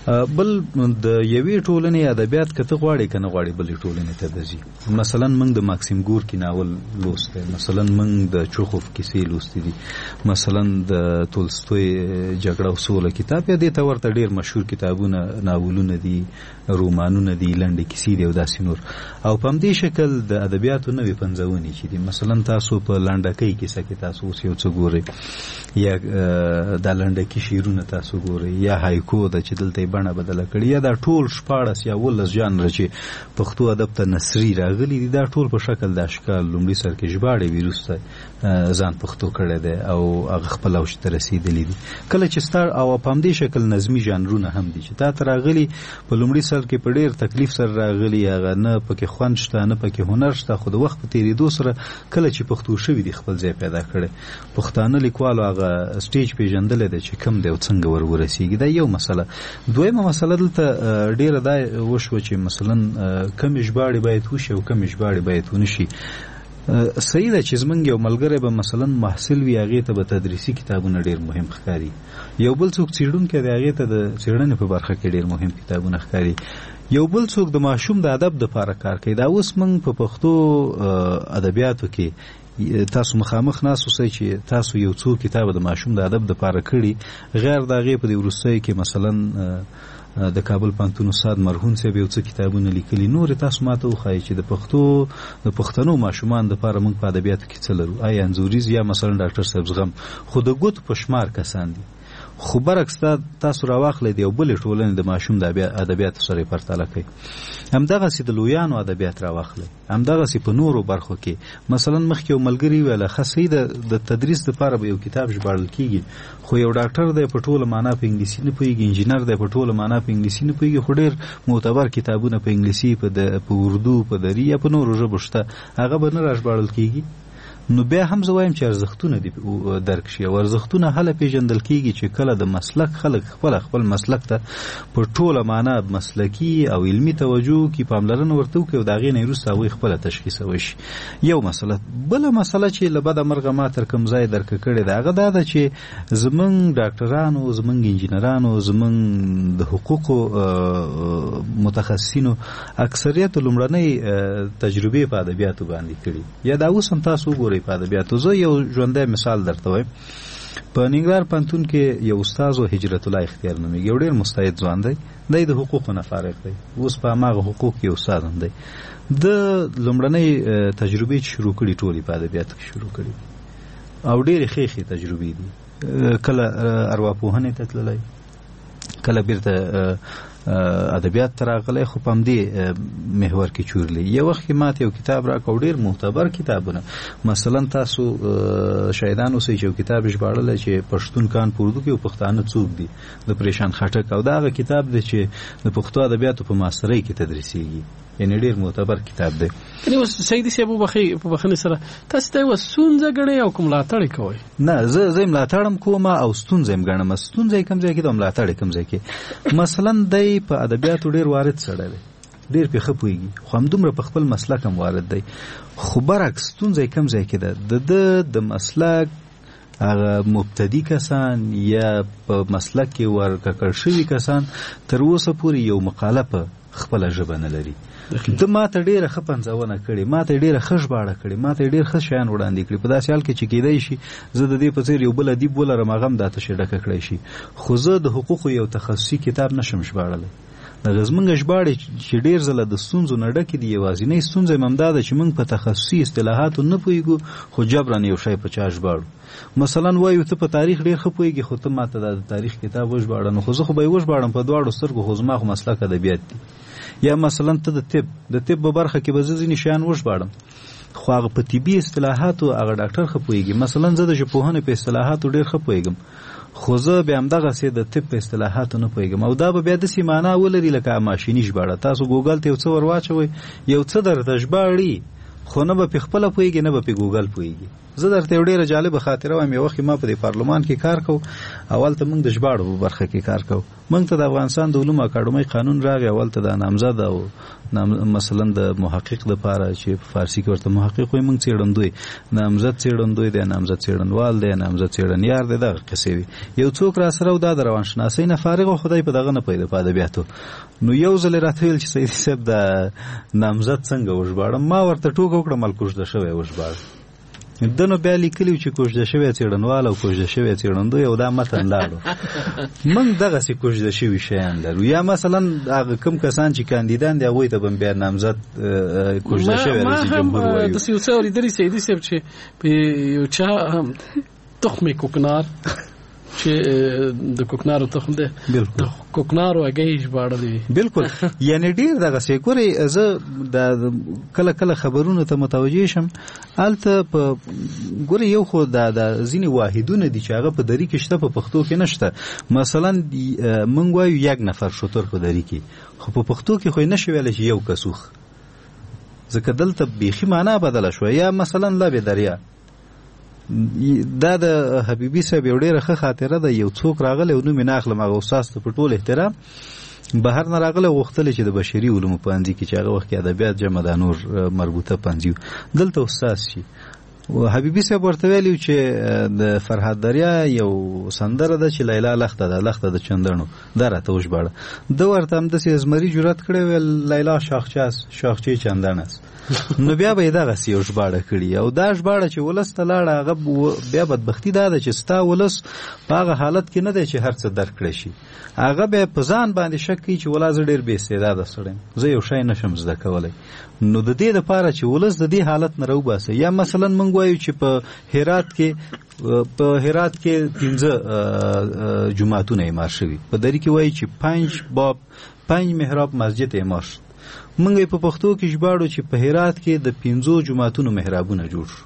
Speaker 6: بل د یوې ټولنې ادبیات کته غواړي کنه غواړي بلې ټولنې ته دزي. مثلا موږ د ماکسیم ګورکي ناول لوسته، مثلا موږ د چوخوف کیسې لوستې دي، مثلا د تولستوی جګړه او سوله کتاب یا دې ته ورته ډیر مشهور کتابونه ناولونه دي، رومانونه دي، لنډې کیسې دي او داسې نور. او په همدې شکل د ادبیاتو نوې پنځونې چې دي، مثلا تاسو په لنډکۍ کیسه کې تاسو اوس یو څه ګورئ، یا د لنډکي شعرونه تاسو ګورئ، یا هایکو ده چې دلته یې بڼه بدله کړې، یا دا ټول 14 یا 18 ژانره چې پښتو ادب ته نثري راغلي دي، دا ټول په شکل د اشکال لومړي سر کې ژباړې وروسته ځان پښتو کړی دی او هغه خپل اوج ته رسېدلی دي. کله چې ستا او په همدې شکل نظمي ژانرونه هم دي چې تا ته راغلي په لومړي سر کې په ډېر تکلیف سره راغلي، هغه نه پکې خوند شته نه پکې هنر شته، خو د وخت په تېرېدو سره کله چې پښتو شوي دي خپل ځای پیدا کړی، پښتانه لیکوالو هغه سټیج پیژندلی دی چې کم دی او څنګه ورسېږي. دا یو مسله. دویمه مسله دلته ډېره دا وشوه چې مثلا کمې ژباړې باید وشي او کمې ژباړې باید ونشي. صحیح ده چې زمونږ یو ملګری به مثلا محصل وي، هغې ته به تدریسي کتابونه ډېر مهم ښکاري، یو بل څوک څېړونکی دی هغې ته د څېړنې په برخه کې ډېر مهم کتابونه ښکاري، یو بل څوک د ماشوم د ادب دپاره کار کوي. دا اوس موږ په پښتو ادبیاتو کې تاسو مخامخ ناست اوسئ چې تاسو یو څو کتاب د ماشوم د ادب دپاره کړي، غیر د هغې په دې وروستیو کې مثلا د کابل پوهنتون استاد مرهون صاحب یو څه کتابونه لیکلي، نور تاسو ماته وښایي چې د پښتنو ماشومان دپاره موږ په ادبیاتو کې څه لرو، آیا انځوریز یا مثلا ډاکټر صاحب زغم، خو د ګوتو په شمار کسان دي. خو برعکس تاسو راواخلئ د یو بلې ټولنې د ماشوم د ادبیاتو سره یې پرتله کوئ، همدغسې د لویانو ادبیات راواخلئ، همدغسې په نورو برخو کې. مثلا مخکې یو ملګري ویله ښه صحیح د تدریس دپاره به یو کتاب ژباړل کېږي، خو یو ډاکټر دی په ټوله معنا په انګلیسي نه پوهېږي، انجینر دی په ټوله معنا په انګلیسي نه پوهېږي، خو ډېر معتبر کتابونه په انګلیسي، په اردو، په دري یا په نورو ژبو شته، هغه به نه راژباړل کېږي. نو بیا هم زه وایم چې ارزښتونه دي درک شي، او ارزښتونه هله پیژندل کېږي چې کله د مسلک خلک خپل مسلک ته په ټوله معنا مسلکي او علمي توجه کې پاملرنه ورته وکړي او د هغې نه وروسته هغوی خپله تشخیص وشي. یو مسله. بله مسله چې له بده مرغه ما تر کوم ځای درکه کړې ده هغه دا ده چې زموږ ډاکټرانو، زموږ انجینرانو، زموږ د حقوقو متخصصینو اکثریت لومړنۍ تجربې په ادبیاتو باندې کړي، یا دا اوس هم تاسو وګورئ په ادبیاتو. زه یو ژوندی مثال درته وایم. په ننګرهار پوهنتون کې یو استاد و هجرت الله اختیار نومیږي، یو ډېر مستعد ځوان دی، دی د حقوقو نه فارغ دی، اوس په هماغه حقوق کې استاد هم دی. د لومړنۍ تجربې چې شروع کړي ټولې په ادبیاتو کې شروع کړي او ډېرې ښې تجربې دي. کله ارواپوهنې ته تللی، کله بیرته ادبیات ته راغلی، خو په همدې محور کې چورلی. یو وخت کې ماته یو کتاب راکړ، ډېر معتبر کتابونه، مثلا تاسو شاهدان اوسئ چې یو کتاب ژباړلی چې پښتون کان په اردو کې او پښتانه څوک دي د پریشان خټک، او دا هغه کتاب دی چې د پښتو ادبیاتو په ماسترۍ کې تدریسیږي، یعنی ډېر معتبر کتاب دی.
Speaker 5: یعنې اوس سیدي صاحب په بخښنې سره تاسو ته یې اوس ستونزه ګڼئ او که ملاتړ یې کوئ؟ نه، زه یې ملاتړ هم کوم او ستونزه یې هم ګڼم. ستونزه یې کوم ځای کې ده او ملاتړ یې کوم ځای کې. مثلا دی په ادبیاتو ډېر وارد سړی دی، ډېر پې ښه پوهېږي، خو همدومره په خپل مسلک هم وارد دی. خو برعکس ستونزه یې کوم ځای کې ده، د مسلک هغه مبتدي کسان یا په مسلک کې ورککړ شوي کسان تر اوسه پورې یو مقاله په خپله ژبه نه لري. ده ما ته ډېره ښه پنځونه کړې، ما ته یې ډېره ښه ژباړه کړې، ما ته یې ډېر ښه شیان وړاندې کړي، په داسې حال کې چې کیدای شي زه د دې په څېر یو بل ادیب ولرم هغه هم دا تشې ډکه کړی شي، خو زه د حقوقو یو تخصصي کتاب نشم ژباړلی. دغه زموږ ژباړې چې ډېر ځله د ستونزو نه ډکې دي، یوازینۍ ستونزه یې هم دا ده چې موږ په تخصصي اصطلاحاتو نه پوهېږو، خو جبرن یو شی په چا ژباړو. مثلا وایو ته په تاریخ ډېر ښه پوهېږي، خو ته ما ته دا د تاریخ کتاب وژباړه، نو خو زه خو به یې وژباړم په دواړو سترګو، خو زما خو مسلک ادبیات دي. یا مثلا ته د طب په برخه کې به زه ځینې شیان وژباړم، خو هغه په طبي اصطلاحاتو هغه ډاکټر ښه پوهېږي. مثلا زه د ژبپوهنې په اصطلاحاتو ډېر ښه پوهېږم، خو زه بیا همدغسې د طب په اصطلاحاتو نه پوهېږم، او دا به بیا داسې معنا ولري لکه ماشیني ژباړه. تاسو ګوګل ته یو څه ور واچوئ، یو څه درته ژباړي، خو نه به پې خپله پوهېږي نه به پې ګوګل پوهېږي.
Speaker 6: زه درته یو ډېره جالبه خاطره وایم. یو وخت ما په دې پارلمان کې کار کوو، اول ته موږ د ژباړو په برخه کې کار کوو. موږ ته د افغانستان د علومو اکاډمۍ قانون راغی، اول ته د نامزد او مثلا د محقق دپاره چې په فارسي کې ورته محقق وایي، موږ څېړندوی، نامزد څېړندوی دی، نامزد څېړنوال دی، نامزد څېړنیار دی، دغه قصې وي. یو څوک را سره و دا د روانشناسۍ نه فارغ و، خدای په دغه نه پیدا په ادبیاتو. نو یو ځل یې راته ویل چې سیدي صاحب د نامزد څنګه وژباړم. ما ورته ټوکه وکړه مل کوژده شوی وژباړه. ده نو بیا لیکلي چې کوژده شوی څېړنوال او کوژده شوی څېړندوی او دا متن لاړو. موږ دغسې کوژده شوي شیان لرو. یا مثلا هغه کوم کسان چې کاندیدان دي هغوی ته به بیا نامزد کوژده شوی رئیس جمهور وایو.
Speaker 5: داسې یو څه اورېدلي سیدي صاحب چې په یو چا تخم کوکنار چې د کوکنارو تخم دی، د کوکنارو هګۍ ژباړلې.
Speaker 6: بالکل. یعنې ډېر دغسې ګورئ، زه کله کله خبرونو ته متوجه شم، هلته په ګورئ یو خو د ځینې واحدونه دي چې هغه په دري کې شته، په پښتو کې نشته. مثلا موږ وایو یک نفر شتر په دري کې، خو په پښتو کې خو یې نشي ویلی چې یو کسوخ، ځکه دلته بیخي معنا بدله شوه. یا مثلا لب دریا، دا د حبیبي صاحب یو ډېره ښه خاطره ده. یو څوک راغلی او نوم یې نه اخلم، هغه استاذ ته په ټول احترام بهر نه راغلی، غوښتل چې د بشري علومو پوهنځي کې چې هغه وخت کې ادبیات جمع دا نور مربوطه پوهنځي دلته استاذ شي. حبیبي صاحب ورته ویلي چې د فرهاد دریا یو سندره ده چې لیلا لخته ده، لخته د چندڼو، دا راته وژباړه. ده ورته همداسې زمري جرأت کړی، ویل لیلا شاخچې چندڼ است. نو بیا به یې دغسې یو ژباړه کړي. او دا ژباړه چې ولس ته لاړه، هغه بیا بدبختي دا ده چې ستا ولس په هغه حالت کې نه دی چې هر څه درک کړی شي. هغه بیا په ځان باندې شک کوي چې ولا زه ډېر بې استعداده سړی یم، زه یو شی نشم زده کولی. نو د دې دپاره چې ولس د دې حالت نه راوباسي. یا مثلا موږ وایو چې په هرات کې 15 جوماتونه اعمار شوي، په دري کې وایي چې 5 محراب مسجد اعمار شد. موږ په پښتو کې ژباړو چې په هرات کې د 15 جوماتونو محرابونه جوړ شو.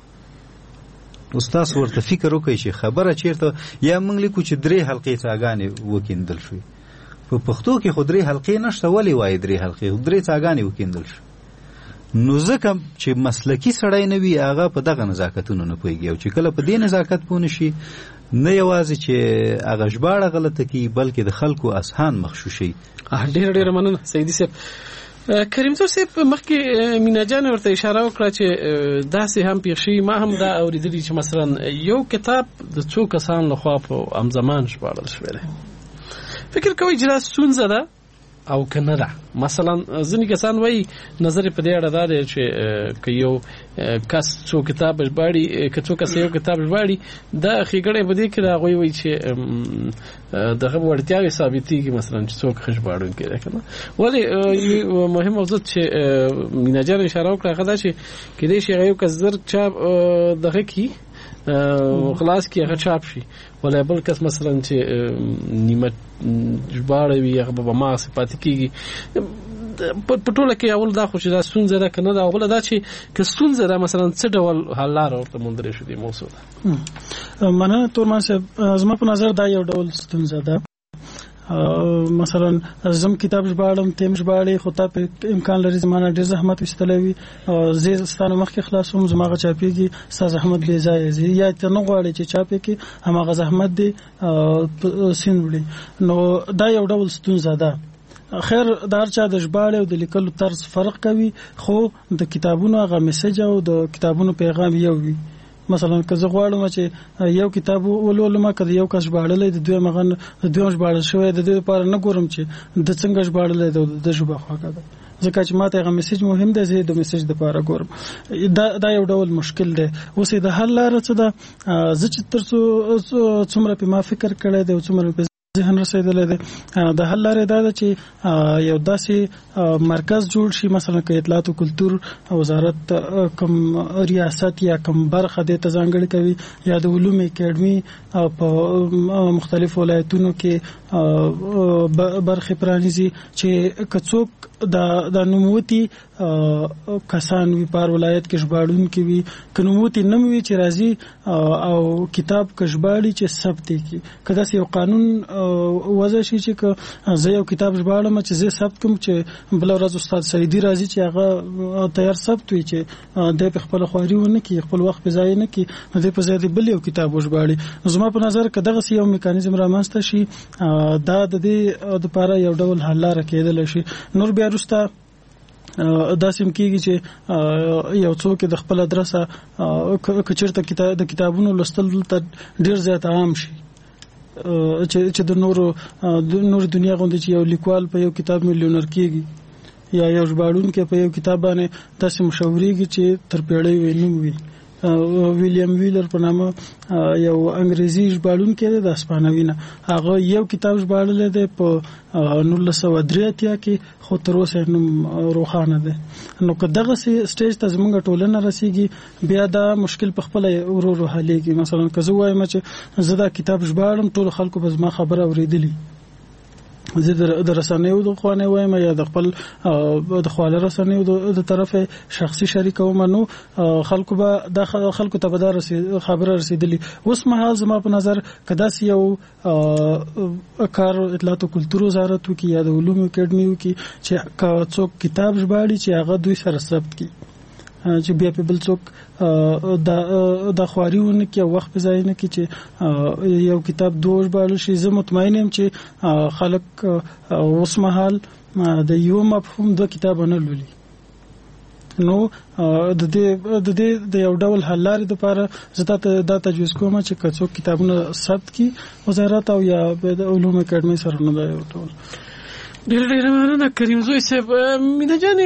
Speaker 6: استاد ورته فکر وکړي چې خبره چیرته. یا موږ لیکو چې 3 حلقې څاګانې وکیندل شوې. په پښتو کې خو 3 حلقې نشته، ولې وایي 3 حلقې؟ 3 څاګانې وکیندل شو. نو ځکه چې مسلکي سړی نه وي، هغه په دغه نزاکتونو نه پوهېږي. او چې کله په دې نزاکت پوه نه شي، نه یوازې چې هغه ژباړه غلطه کړي، بلکې د خلکو اذهان مغشوشوي.
Speaker 5: ډېره مننه سیدي صاحب. کریم صاحب مخکې مینا جان ورته اشاره وکړه چې داسې هم پیښ شوي. ما هم دا اورېدلي چې مثلا یو کتاب د څو کسانو لخوا په همزمان ژباړل شوی دی. فکر کوئ چې دا ستونزه ده او که نه ده؟ مثلا ځینې کسان وایي نظر په دې اړه دا دی چې که یو کس څو کتاب ژباړي، که څو کس یو کتاب ژباړي، دا ښېګړی په دې کې د هغوی وایي چې دغه وړتیاوې ثابتېږي، مثلا چې څوک ښه ژباړونکی دی که نه. ولې مهم موضوع چې مینا جان اشاره وکړه هغه دا چې کیدای شي هغه یو کس زر چاپ دغه کي خلاص کې هغه چاپ شي، ولی بل کس مثلا چې نیمه ژباړه وي هغه به هماغسې پاتې کېږي. په ټوله کې اول دا خو چې دا ستونزه ده که نه ده، او بله دا چې که ستونزه ده مثلا څه ډول حل لاره ورته موندلی شو دې موضوع ده؟
Speaker 7: مننه تورمان صاحب. زما په نظر دا یو ډول ستونزه ده. مثلا زم کتاب ژباړم، تیم ژباړې، خو تا په امکان لري زمانه ډېر زحمت ویستلی وي، زه ستانه مخکې خلاصوم، زماغه چاپېږي، ستا زحمت بې ځایه ځي. یا ته نه غواړې چې چاپې کې هماغه زحمت دې سیند وړي. نو دا یو ډول ستونزه ده. خیر د هر چا د ژباړې او د لیکلو طرز فرق کوي، خو د کتابونو هغه میسج او د کتابونو پیغام یو وي. مثلا که زه غواړم چې یو کتاب ولولم، که یو کس ژباړلی د دویم ژباړل شوی، د دې لپاره نه ګورم چې د څنګه ژباړلی دی، د ژبه خوښه ده، ځکه چې ماته هغه میسج مهم دی، زه د میسج لپاره ګورم. دا یو ډول مشکل دی. اوس د حل لاره څه ده؟ زه چې تر څومره په ما فکر کړی دی او څومره په ذهن رسیدلی دی، د حل لارې دا ده چې یو داسې مرکز جوړ شي، مثلا که اطلاعات او کلتور وزارت کوم ریاست یا کوم برخه دې ته ځانګړې کوي، یا د علومو اکاډمي په مختلفو ولایتونو کې برخې پرانیزي چې که څوک د نوموتي کسان وي په ولایت کې ژباړونکي وي، که نوموتي نوم وي چې راځي او کتاب که ژباړي چې ثبت کړي. که داسې یو قانون وځي چې زه یو کتاب ژباړم چې زه ثبت کوم چې بل ورځ استاد سعیدی راځي چې هغه تیار ثبت وي چې د خپل خواري ونه کی خپل وخت په ځای نه کی د په ځای بل یو کتاب وژباړي. زما په نظر کداغه یو میکانیزم رامنځته شي دا د دې د لپاره یو ډول حل لاره کېدل شي. نور بیا وروسته دا سم کېږي چې یو څوک د خپل ادرسه کچرته د کتابونو لوستل ته ډیر زیات عام شي چې د نور دنیا غوندي چې یو لیکوال په یو کتاب میلیونر کېږي یا یو ژباړونکی په یو کتاب باندې داسې مشورېږي چې تر پیړۍ وینم وي. ویلیام ویلر په نامه یو انګریزي ژباړونکی د اسپانوي نه هغه یو کتاب ژباړلی دی په 1983 کې خو تر اوسه نوم روښانه دی. نو که دغه سټیج ته زموږ ټولنه رسیږي بیا دا مشکل په خپل ورو ورو حلېږي. مثلا که زه وایم چې زه دا کتاب ژباړم ټول خلکو به زما خبره اورېدلي زه د رسنیو د خوانه وایم یا د خپل د خواله رسنیو د طرفه شخصي شریکوم نو خلکو به د خلکو ته به خبره رسیدلی. اوس مهال زما په نظر کداس یو کار اطلاعات او کلتور وزارت وکي یا د علوم اکیډمي وکي چې څوک کتاب ژباړي چې هغه دوی سره ثبت کړي چې بیا په بل څوک د خواريونه کې وخت ځای نه کې چې یو کتاب دوه ژباړل شي. زه مطمئن یم چې خلک اوس مهال د یو مفهوم د کتابونه لولي. نو د دې د یو ډول حل لارې لپاره زه دا تجویز کوم چې څوک کتابونه ثبت کړي وزارت او یا د علوم اکیډمي سره نه دی ټول.
Speaker 5: ډېر مننه کریم زوی صاحب. مینه جانې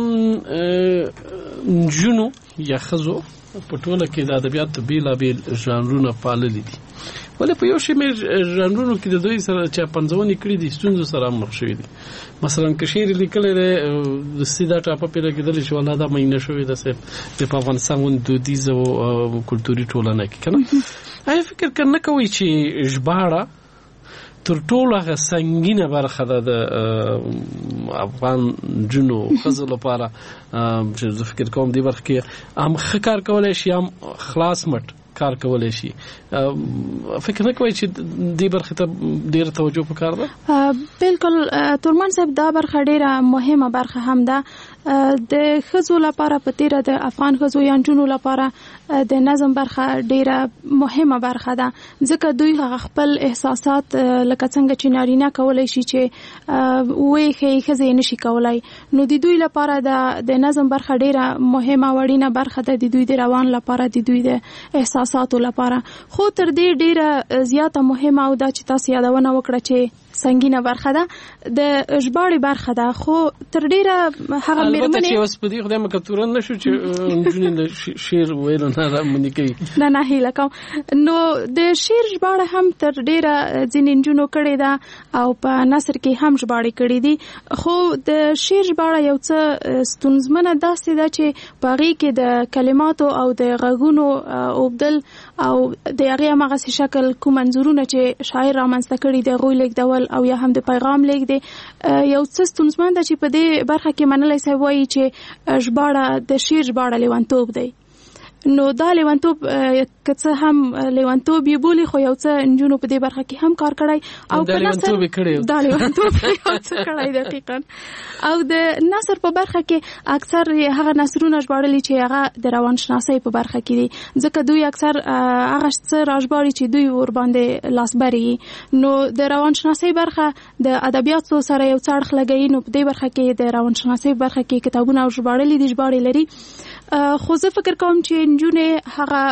Speaker 5: جنو یا خزو په ټوله کې د ادبیات بیلابیل ژانرونه پاللي دي ولې په یو شمېر ژانرونو کې د دوی سره چې پنځونې کړي دي ستونزو سره مخ شوي دي. مثلا که شعر لیکلی دی د سیدا ټاپه پیدا کېدلی چې والله دا مینه شوې ده صاحب په افغانستان غوندې دودیزه او کلتوري ټولنه کې که نه آیا فکر که نه کوئ چې ژباړه تر ټولو هغه سنگینه برخه ده د افغان جنو ښځو لپاره چې زه فکر کوم دې برخه کې هم ښه کار کولی شي هم خلاص مټ کار کولی شي. فکر نه کوئ چې دې برخې ته ډېره توجه پکار ده؟
Speaker 8: بالکل تورمان صاحب دا برخه ډېره مهمه برخه هم ده د ښځو لپاره په تیره د افغان ښځو یا نجونو لپاره د نظم برخه ډېره مهمه برخه ده ځکه دوی هغه خپل احساسات لکه څنګه چې نارینه کولی شي چې وایي ښځې نشي کولی نو د دوی لپاره د نظم برخه ډېره مهمه وړینه برخه ده د دوی د روان لپاره د دوی د احساساتو لپاره. خو تر دې ډېره زیاته مهمه او دا چې تاسو یادونه وکړه چې سنگینه برخه ده د ژباړې برخه ده خو تر ډېره هغه
Speaker 5: البته چې اوس په دې خدای مکتوره نشو چې نجونې د شعر ویلو نه رامنې کوي
Speaker 8: نه هیله کوم نو د شعر ژباړه هم تر ډېره ځینې نجونو کړې ده او په نثر کې هم ژباړې کړې دي خو د شعر ژباړه یو څه ستونزمنه داسې ده چې په هغې کې د کلماتو او د غږونو اوبدل او د هغې هماغسې شکل کوم انځورونه چې شاعر رامنځته کړي د هغوی لیږدول او یا هم د پیغام لیک دی یو څه ستونزمن ده چې په دې برخه کې منلی صاحب وایي چې ژباړه د شعر ژباړه لیونتوب دی. نو دا لیونتوب که څه هم لیونتوب یې بولي خو یو څه نجونو په دې برخه کې هم کار کړی او په نثر دا لیونتوب یو څه کړی دقیقا او د نثر په برخه کې اکثر هغه نثرونه ژباړلي چې هغه د روانشناسۍ په برخه کې دي ځکه دوی اکثر هغه څه راژباړي چې دوی ورباندې لاسبري نو د روانشناسۍ برخه د ادبیاتو سره یو څه اړخ لګوي نو په دې برخه کې د روانشناسۍ برخه کې کتابونه ژباړلي دي ژباړې لري خو زه فکر کوم چې نجونې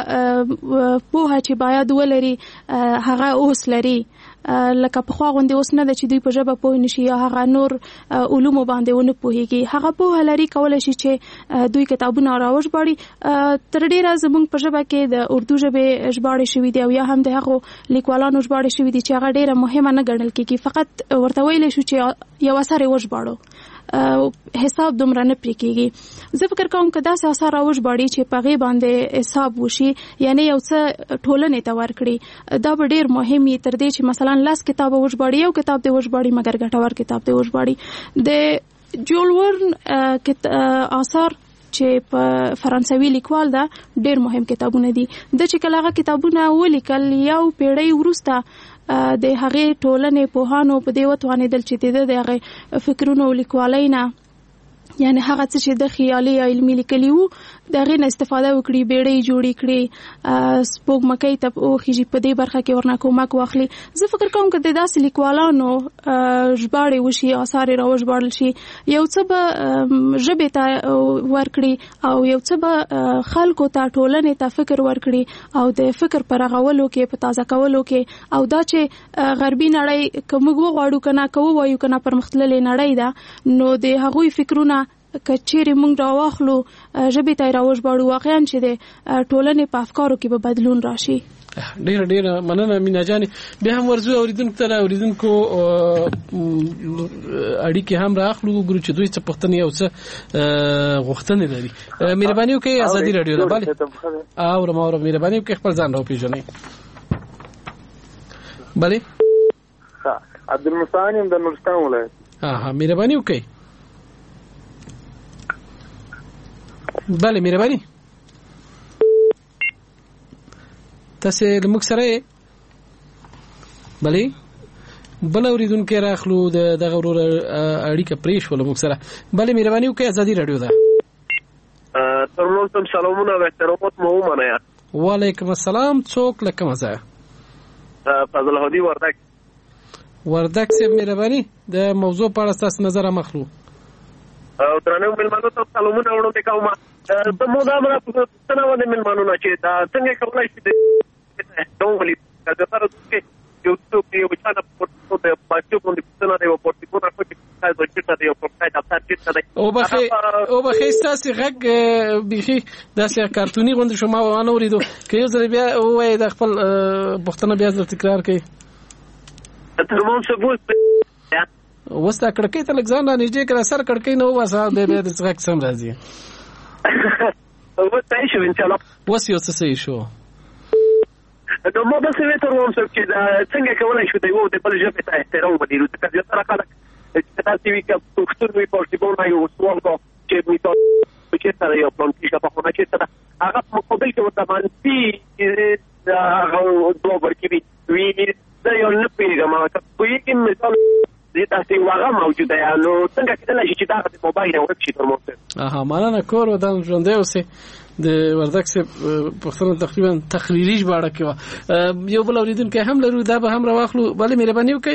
Speaker 8: هغه پوهه چې باید ولري هغه اوس لري لکه پخوا غوندې اوس نه ده چې دوی په ژبه پوه نشي یا هغه نور علومو باندې ونه پوهېږي هغه پوهه لري کولی شي چې دوی کتابونه راوژباړي تر ډېره زموږ په ژبه کې د اردو ژبې ژباړې شوي دي او یا هم د هغو لیکوالانو ژباړې شوي دي چې هغه ډېره مهمه نه ګڼل کېږي فقط ورته ویلی شو چې یو اثر یې وژباړو حساب دومره نه پرې کېږي. زه فکر کوم که داسې اثر راوژباړي چې په هغې باندې حساب وشي یعنې یو څه ټولنې ته ورکړي دا به ډېر مهم وي تر دې چې مثلا 10 کتابه وژباړي یو کتاب دې وژباړي مګر ګټور کتاب دې وژباړي. د جول ورن آثار چې په فرانسوي لیکوال ده ډېر مهم کتابونه دي. د چې کله هغه کتابونه ولیکل یو پیړۍ وروسته د هغې ټولنې پوهانو په دې وتوانېدل چې د هغې فکرونو او لیکوالۍ نه یعنی هغه څه چې د خیالي یا علمي لیکلي وو د هغې نه استفاده وکړي، بیړۍ جوړې کړي، سپوږمکۍ ته وخیږي، په دې برخه کې ورنه کومک واخلي. زه فکر کوم که د داسې لیکوالانو ژباړې وشي، آثار یې راوژباړل شي، یو څه به ژبې ته ورکړي او یو څه به خلکو ته ټولنې ته فکر ورکړي او د فکر په رغولو کې، په تازه کولو کې. او دا چې غربي نړۍ که موږ وغواړو که نه، که ووایو که نه پرمختللې نړۍ ده، نو د هغوی فکرونه که چیرې موږ راواخلو ژبې ته یې راوژباړو، واقعا چې د ټولنې په افکارو کې به بدلون راشي.
Speaker 5: ډیره ډیره مننه مینا جانې. بیا هم ورځو اوریدونکو ته اوریدونکو اړیکې هم راخلو، ګورو چې دوی څه پوښتنې او څه غوښتنې لري. مهرباني وکړئ ازادي راډیو ده. بله اورم مهرباني وکړئ خپل ځان راوپېژنئ. بله
Speaker 9: عبدالمستعان یم د نورستان ولایت.
Speaker 5: مهرباني وکړئ. بله مهرباني. تاسو موږ سره بله بل اوریدونکو راخلو دغه ورور اړیکه پرې شوله موږ سره. بله مهرباني وکړئ ازادي راډیو ده.
Speaker 9: ترمنځ سلامونه او احترامات مو ومنئ.
Speaker 5: وعلیکم السلام. څوک له کومه ځایه؟
Speaker 9: فضل هادي وردک.
Speaker 5: وردک صاحب مهرباني د موضوع په اړه ستاسو نظر اخلو.
Speaker 9: او درنو مېلمانو ته سلامونه وړاندې کوم. د مو دا مره پوښتنه ونه مېلمانو نه چې دا څنګه کولای شي د ډونګلي د سره کې یو څه یو چا د پورتو د پاتې باندې پوښتنه دی او پورتو نه کوي چې د چټه دی او پورتای د تاسو دی
Speaker 5: او بخې ستاسو غږ بيخي داسې کارتونی غوند شما وانه وریدو که یو ځل بیا وای د خپل پوښتنه بیا تکرار کړئ.
Speaker 9: ترمن څه بوت
Speaker 5: وستا کړکۍ ته لګځان نه نږدې کړه سر کړکۍ نه واسه د بیا د څنګه سم راځي.
Speaker 9: وستا شو ان شاء الله
Speaker 5: وسیو څه شو.
Speaker 9: نو مو بس وی ترمن څه چې څنګه کولای شو د یو د بل ژبې ته احترام ودیرو ته چې تر کله چې تاسو وی که پښتون وی پورتګال یو سوال کو چې می تاسو چې تر یو پلان کې په خونه چې تر هغه مقابل کې وته باندې هغه دوه ورکی وی دا یو نه پیغام او په یوه کې مثال دې تاسو واغه موجوده یا نو څنګه کېدای شي چې دا د موبایل ورکشي تر موته.
Speaker 5: مننه کور ودان ژوندې اوسه د وردک څخه پښتون تقریبا تقریری ژباړه کې یو بل اوریدونکو هم لرو دا به هم راوخلو. بله مهرباني وکړئ.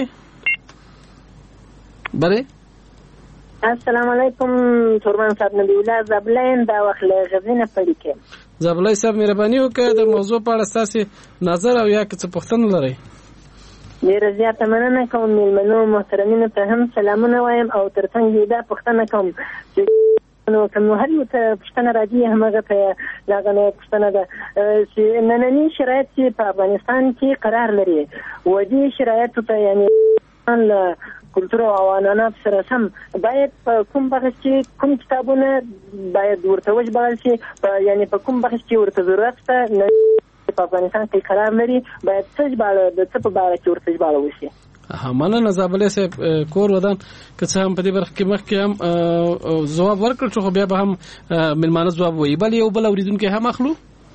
Speaker 5: بله
Speaker 10: السلام علیکم تورمان صاحب نبی الله زبلین دا وخت له غزنه پړی کې.
Speaker 5: زبلای صاحب مهرباني وکړئ د موضوع په اړه تاسو نظر او یا څه پوښتنه لرئ.
Speaker 10: ډیره زیاته مننه کوم مېلمنو محترمینو ته هم سلامونه وایم او ترڅنګ دا پوښتنه کوم چې نو کوم هر یو ته پښتنه راځي هغه ته لاغنه پښتنه ده چې نننی شرایط چې په افغانستان کې قرار لري و دې شرایط ته یعنی کلتور او عنعنات سره سم باید کوم بحث چې کوم کتابونه باید ورته وژباړل شي یعنی په کوم بحث کې ورته ضرورت ته په افغانستان کې قرار لري باید څه ژباړه د څه په اړه چې ورته ژباړه وشي.
Speaker 5: مننه زابلې صاحب کور ودان که څه هم په دې برخه کې مخکې هم ځواب ورکړ چې خو بیا به هم مېلمانه ځواب وایي. بل یو بل اوریدونکو هم اخلو.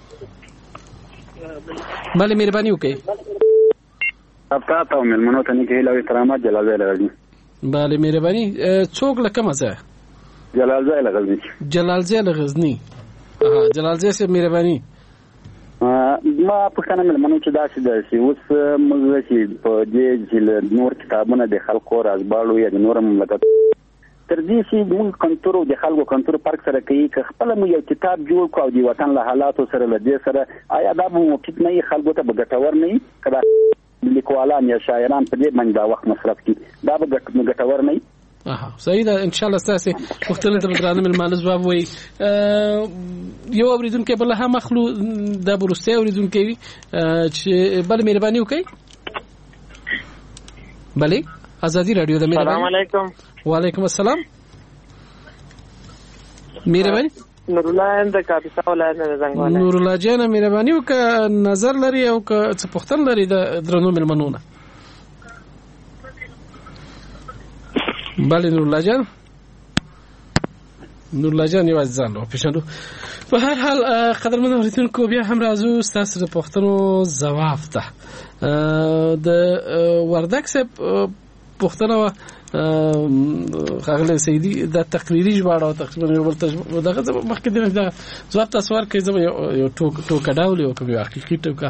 Speaker 5: بله مهرباني وکړئ.
Speaker 11: تاسو مېلمنو ته نیکه هیله او احترامات جلال زای لغزنی.
Speaker 5: بله مهرباني. څوک له کومه ځای؟
Speaker 11: جلال زای لغزنی.
Speaker 5: جلال زای لغزنی. جلال زای صاحب مهرباني.
Speaker 11: ما پښتنه مېلمنو چې داسې ده چې اوس موږ چې په دې چې نور کتابونه د خلکو رازباړو یا د نور مملکت تر دې چې موږ کنټرول او د خلکو کنټرول فرق سره کوي که خپل مو یو کتاب جوړ کو او د وطن له حالاتو سره له دې سره آیا دا مو موقت نه خلکو ته بغټور نه کړه لیکوالان یا شاعران په دې باندې دا وخت مصرف کی دا بغټور نه.
Speaker 5: صحیح ده ان شاء الله تاسو مختلف درانه ملمانه جواب وي. یو اوریدونکو بل هم اخلو د بروسته اوریدونکو چې بل مهرباني وکړي. بله ازادي رادیو د مهرباني.
Speaker 12: السلام علیکم.
Speaker 5: وعلیکم السلام. مهرباني
Speaker 12: نور الله اند کاپیسا ولایت نه زنګونه.
Speaker 5: نور الله جان مهرباني وکړه نظر لري او که څه پوښتنه لري د درنو ملمنونه. بله نور الله جان. نورالله جان یوازې ځان وپېژنو. په هر حال قدرمنو اورېدونکو بیا هم راځو ستاسو د پوښتنو ځواب ته. د وردګ صاحب پوښتنه وه ښاغلی سیدي د تقریري ژباړه او تقریبا یو بل دغه مخکې دغه ځواب تاسو ورکړئ. زه به یو ټوکه ډول یې وکړم، یو حقیقي ټوکه.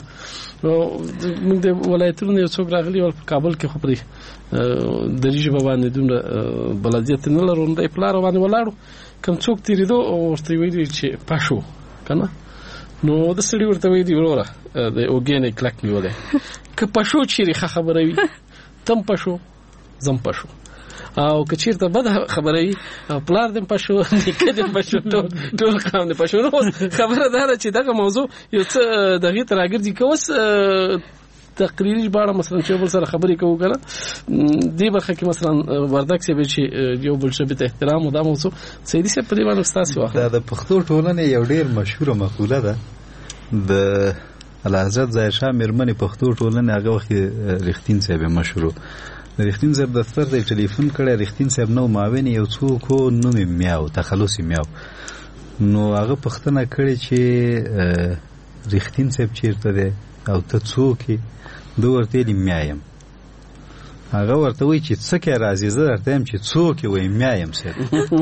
Speaker 5: موږ د ولایتونو یو څوک راغلي ول په کابل کې، خو پرې دري ژبه باندې دومره بلدیت نه لرو، نو دی په لاره باندې ولاړو، کوم څوک تېرېدو ورته ویلي چې پشو که نه، نو د سړي ورته ویلي وروره د اوږې کلک نیولی که پشو چیرې ښه خبره وي تم پشو زم پشو، او که چیرته بد خبره وي پلار دې پشو نیکه دې پشو ټول قوم دې پشو. نو خبره دا ده چې دغه موضوع یو څه دغې ته راګرځي که اوس تقریري ژباړه مثلا چې یو بل سره خبرې کوو که نه، دې برخه کې مثلا وردګ صاحب چې یو بل ژبې ته احترام و دا موضوع سیدي صاحب په دې باندې ستاسې واخله.
Speaker 6: دا د پښتو ټولنې یو ډېر مشهوره مقوله ده د اعلیحضرت ظاهرشاه میرمنې پښتو ټولنې، هغه وخت رښتین صاحب مشهور د رښتین صاحب دفتر ته ټلیفون کړی، رښتین صاحب نو معاون یو څوک و نوم یې میاو، تخلص یې میاو. نو هغه پوښتنه کړې چې رښتین صاحب چیرته دی او ته څوک یې؟ ده ورته ویلي میا یم. هغه ورته وایي چې څه کې راځي؟ زه درته یم چې څوک یې؟ وایي میا یم صاحب.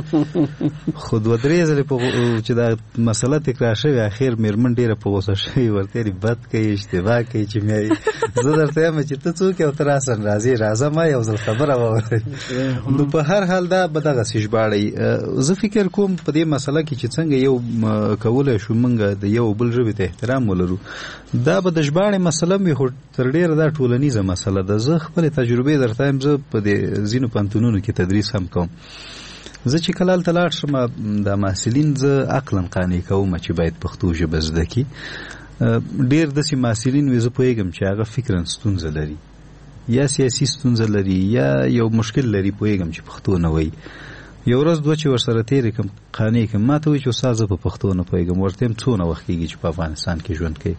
Speaker 6: خو دوه درې ځلې چې دا مسله تکرار شوې، اخر میرمن ډېره په غوسه شوې، ورته ویلي بد کوي، اشتباه کوي چې میا یې. زه درته یم چې ته څوک یې او ته راسن راځې، راځه ما یو ځل خبره واورئ. نو په هر حال دا به دغسې ژباړئ. زه فکر کوم په دې مسله کې چې څنګه یو کولی شو موږ د یو بل ژبې ته احترام ولرو، دا به د ژباړې مسله وي، خو تر ډېره دا ټولنیزه مسله ده. زه خپلې تجربې درته یم، زه په دې ځینو پوهنتونونو کې تدریس هم کوم. زه چې کله هلته لاړ شم د محصلین زه عقلا قانع کوم چې باید پښتو ژبه زده کړي. ډېر داسې محصلین وي زه پوهېږم چې هغه فکرا ستونزه لري، یا سیاسي ستونزه لري، یا یو مشکل لري، پوهېږم چې پښتو نه وایي. یو ورځ دوه چې ورسره تېرې کړم قانع کړم، ما ته وایي چې استاد زه په پښتو نه پوهېږم. ورته یم څونه وخت کېږي چې په افغانستان کې ژوند کوي؟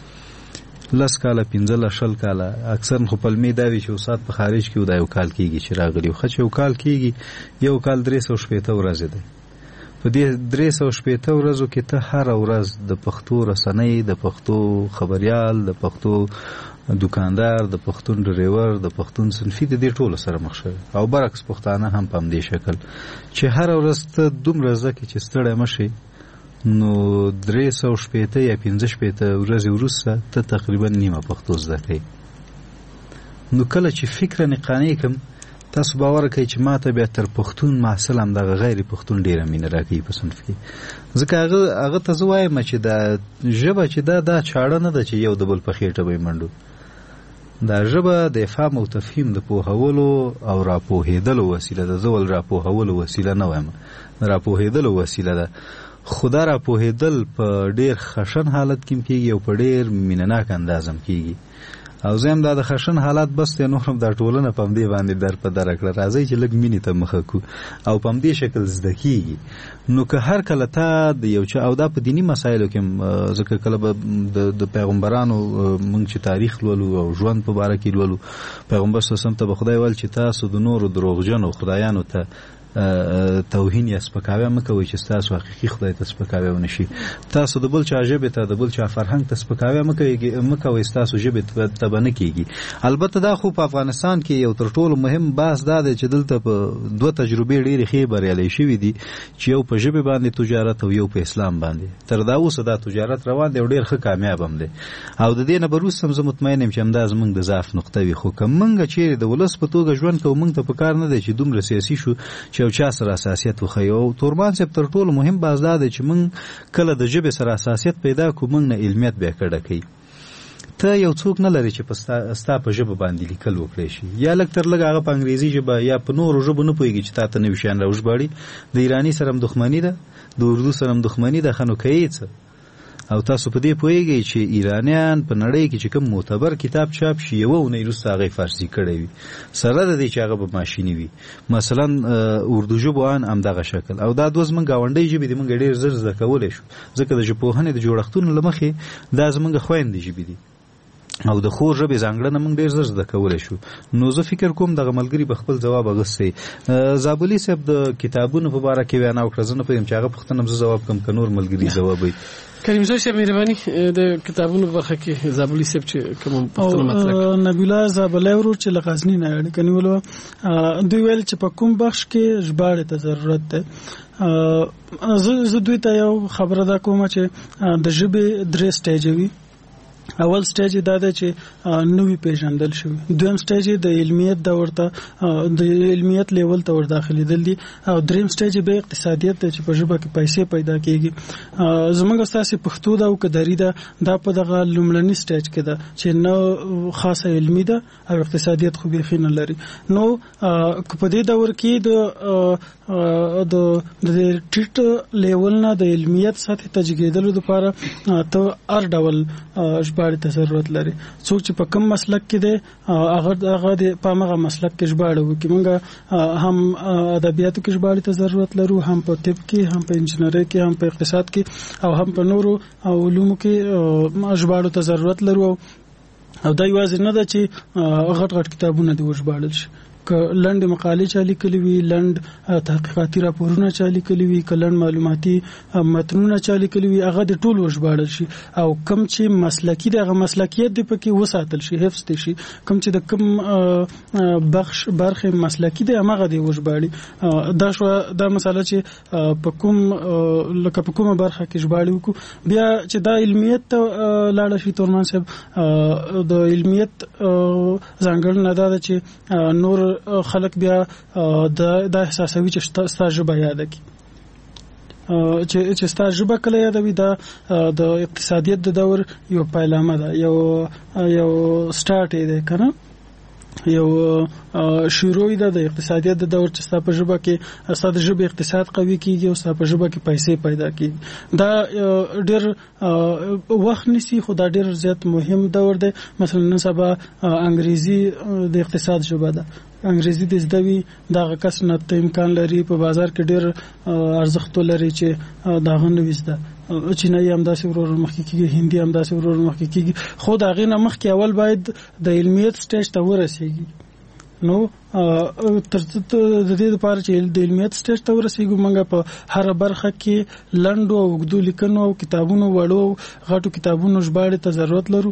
Speaker 6: 10 کاله 15 20 کاله. اکثر خو پلمې دا وي چې استاد په خارج کې دا یو کال کېږي چې راغلی، خو چې یو کال کېږي، یو کال 360 ورځې دی. په دې 360 ورځو کې ته هره ورځ د پښتو رسنۍ، د پښتو خبریال، د پښتو دکاندار، د پښتون ډریور، د پښتون صنفي، د دې ټولو سره مخ شوی. او برعکس پښتانه هم په همدې شکل چې هره ورځ ته دومره زده کړې چې ستړی مه شې، نو 360 یا 15 ورځې وروسته ته تقریبا نیمه پښتو زده کوې. نو کله چې فکرا قانع کړم، تاسو باور کوئ چې ما ته بیا تر پښتون محصل هم دغه غیر پښتون ډېره مینه راکوي په صنف کې. ځکه هغه ته زه وایم چې دا ژبه چې دا چاړه نه ده چې یو د بل په خېټه به یې منډو. دا ژبه د افهام او تفهیم د پوهولو او راپوهېدلو وسیله ده. زه ول راپوهولو وسیله نه وایم، راپوهېدلو وسیله ده. خو دا راپوهېدل په ډېر خشن حالت کې کېږي او په ډېر مینهناک انداز هم کېږي. او زه هم دا د خشن حالات بس دی، نور هم دا ټولنه په همدې باندې در په دره کړه. راځئ چې لږ مینې ته مخه کړو او په همدې شکل زده کېږي. نو که هر کله ته د یو چا، او دا په دیني مسایلو کې ځکه کله به د پیغمبرانو موږ چې تاریخ لولو او ژوند په باره کې لولو، پیغمبر صلی الله علیه وسلم ته به خدای ویل چې تاسو د نورو دروغجنو خدایانو ته توهین یا سپکاوی مه کوئ چې ستاسو حقیقي خدای ته سپکاوی ونه شي. تاسو د بل چا ژبې ته، د بل چا فرهنګ ته سپکاوی مه کوئ، ستاسو ژبې ته به نه کېږي. البته دا خو په افغانستان کې یو تر ټولو مهم بحث دا دی چې دلته په دوه تجربې ډېرې ښې بریالۍ شوي دي، چې یو په ژبې باندې تجارت او یو په اسلام باندې. تر دا اوسه دا تجارت روان دی او ډېر ښه کامیاب هم دی. او د دې نه به وروسته هم زه مطمئن یم چې همدا زموږ د ضعف نقطه وي. خو که موږ چیرې د ولس په توګه ژوند کوو، موږ ته په کار نه دی چې دومره سیاسي شو چې یو چا سره اساسیت وښیو. او تورمان صاحب تر ټولو مهم باز دا دی چې موږ کله د ژبې سره اساسیت پیدا کړو، موږ نه علمیت بیا کډه کوي. ته یو څوک نه لري چې ستا په ژبه باندې لیکل وکړی شي، یا لږ تر لږ هغه په انګریزي ژبه یا په نورو ژبو نه پوهېږي چې تا ته نوي شیان راوژباړي. د ایراني سره هم دښمني ده، د اردو سره هم دښمني ده. ښه نو کوي څه؟ او تاسو په دې پوهېږئ چې ایرانیان په نړۍ کې چې کوم معتبر کتاب چاپ شي، یوه اونۍ وروسته هغه فارسي کړی وي، سره د دې چې هغه به ماشیني وي. مثلا اردو ژبو ان همدغه شکل. او دا دوه زموږ ګاونډۍ ژبې دي، موږ ډېر زر زده کولی شو، ځکه د ژبپوهنې د جوړښتونو له مخې دا زموږ خویندې ژبې دي. او د خور ژبې ځانګړنه موږ ډېر زر زده کولی شو. نو زه فکر کوم دغه ملګري به خپل ځواب اغوستی. زابلي صاحب د کتابونو په باره کې وینا وکړه. زه نه پوهېږم چې هغه پوښتنه زه ځواب کړم که نور ملګري ځواب وي.
Speaker 5: کریم زوی صاحب مهرباني د کتابونو برخه کې زابلي صاحب چې کوم پوښتنه مطرح کړه.
Speaker 7: نبیلا زابلي ورو چې له غزني نه اړیکه نیولو دوی ویل چې په کوم بخش کې ژباړې ته ضرورت ده. زه دوی ته یو خبره دا کوم چې د ژبې 3 سټیج وي. اول سټیج دا ده چې نوې پیژندل شوی. دویم سټیج د علمیت دور ته د علمیت لیول ته ور داخليدل دي. او دریم سټیج به اقتصادیت ته چې په ژبه کې پیسې پیدا کیږي. زموږ استاسي پښتو دا او کداري دا په دغه لومړني سټیج کې ده چې نو خاصه علمي ده او اقتصادیت خو به خینه لري. نو په دې دور کې د ټیټ لیول نه د علمیت سطح ته جګیدلو لپاره ته هر ډول ژباړې ته ضرورت لري. څوک چې په کوم مسلک کې دی هغه د پامغه مسلک کې ژباړه وکړي. موږ هم ادبیاتو کې ژباړې ته ضرورت لرو، هم په طب کې، هم په انجینرۍ کې، هم په اقتصاد کې او هم په نورو علومو کې ژباړو ته ضرورت لرو. او دا یوازې نه ده چې غټ غټ کتابونه دې وژباړل شي. که لنډ مقالې چالي کړي وي، لنډ تحقیقاتي راپورونه چالي کړي وي، که لنډ معلوماتي متنونه چالي کړي وي، هغه د ټول وژباړل شي. او کم چې مسلکی دی هغه مسلکیت دی پکې وساتل شي، حفظ دي شي. کم چې د کم برخه مسلکی دی هغه دی وژباړي. دا مسله چې په کوم لکه په کومه برخه کې ژباړي وکړو. بیا چې دا علمیت لاړ شي تورمان صاحب د علمیت ځانګړنه دا ده چې نور خلک بیا د احساسوي چې ستا ژبه یاده کی چې ستا ژبه کله یادوي. دا د اقتصادیت د دور یو پیلامه ده، یو سټارټ دی کنه، یو شروع ده د اقتصادیت د دور چې ستا په ژبه کې ستا د ژبې اقتصاد قوي کیږي او ستا په ژبه کې پیسې پیدا کیږي. دا ډېر وخت نیسي خو دا ډېر زیات مهم دور دی. مثلا نن سبا انګریزي د اقتصاد ژبه ده. انګریزي د زده وي دغه کس نه ته امکان لري په بازار کې ډېر ارزښت لري چې دغه نه وزده. چینایي هم داسې ورور مخکې کیږي، هندي هم داسې ورور مخکې کیږي. خو د هغې نه مخکې اول باید د علمیت سټیج ته ورسیږي. نو تر د دې لپاره چې د علمیت سټیج ته ورسیږو موږ په هر برخه کې لنډو او اوږدو لیکنو او کتابونو وړو غټو کتابونو ژباړې ته ضرورت لرو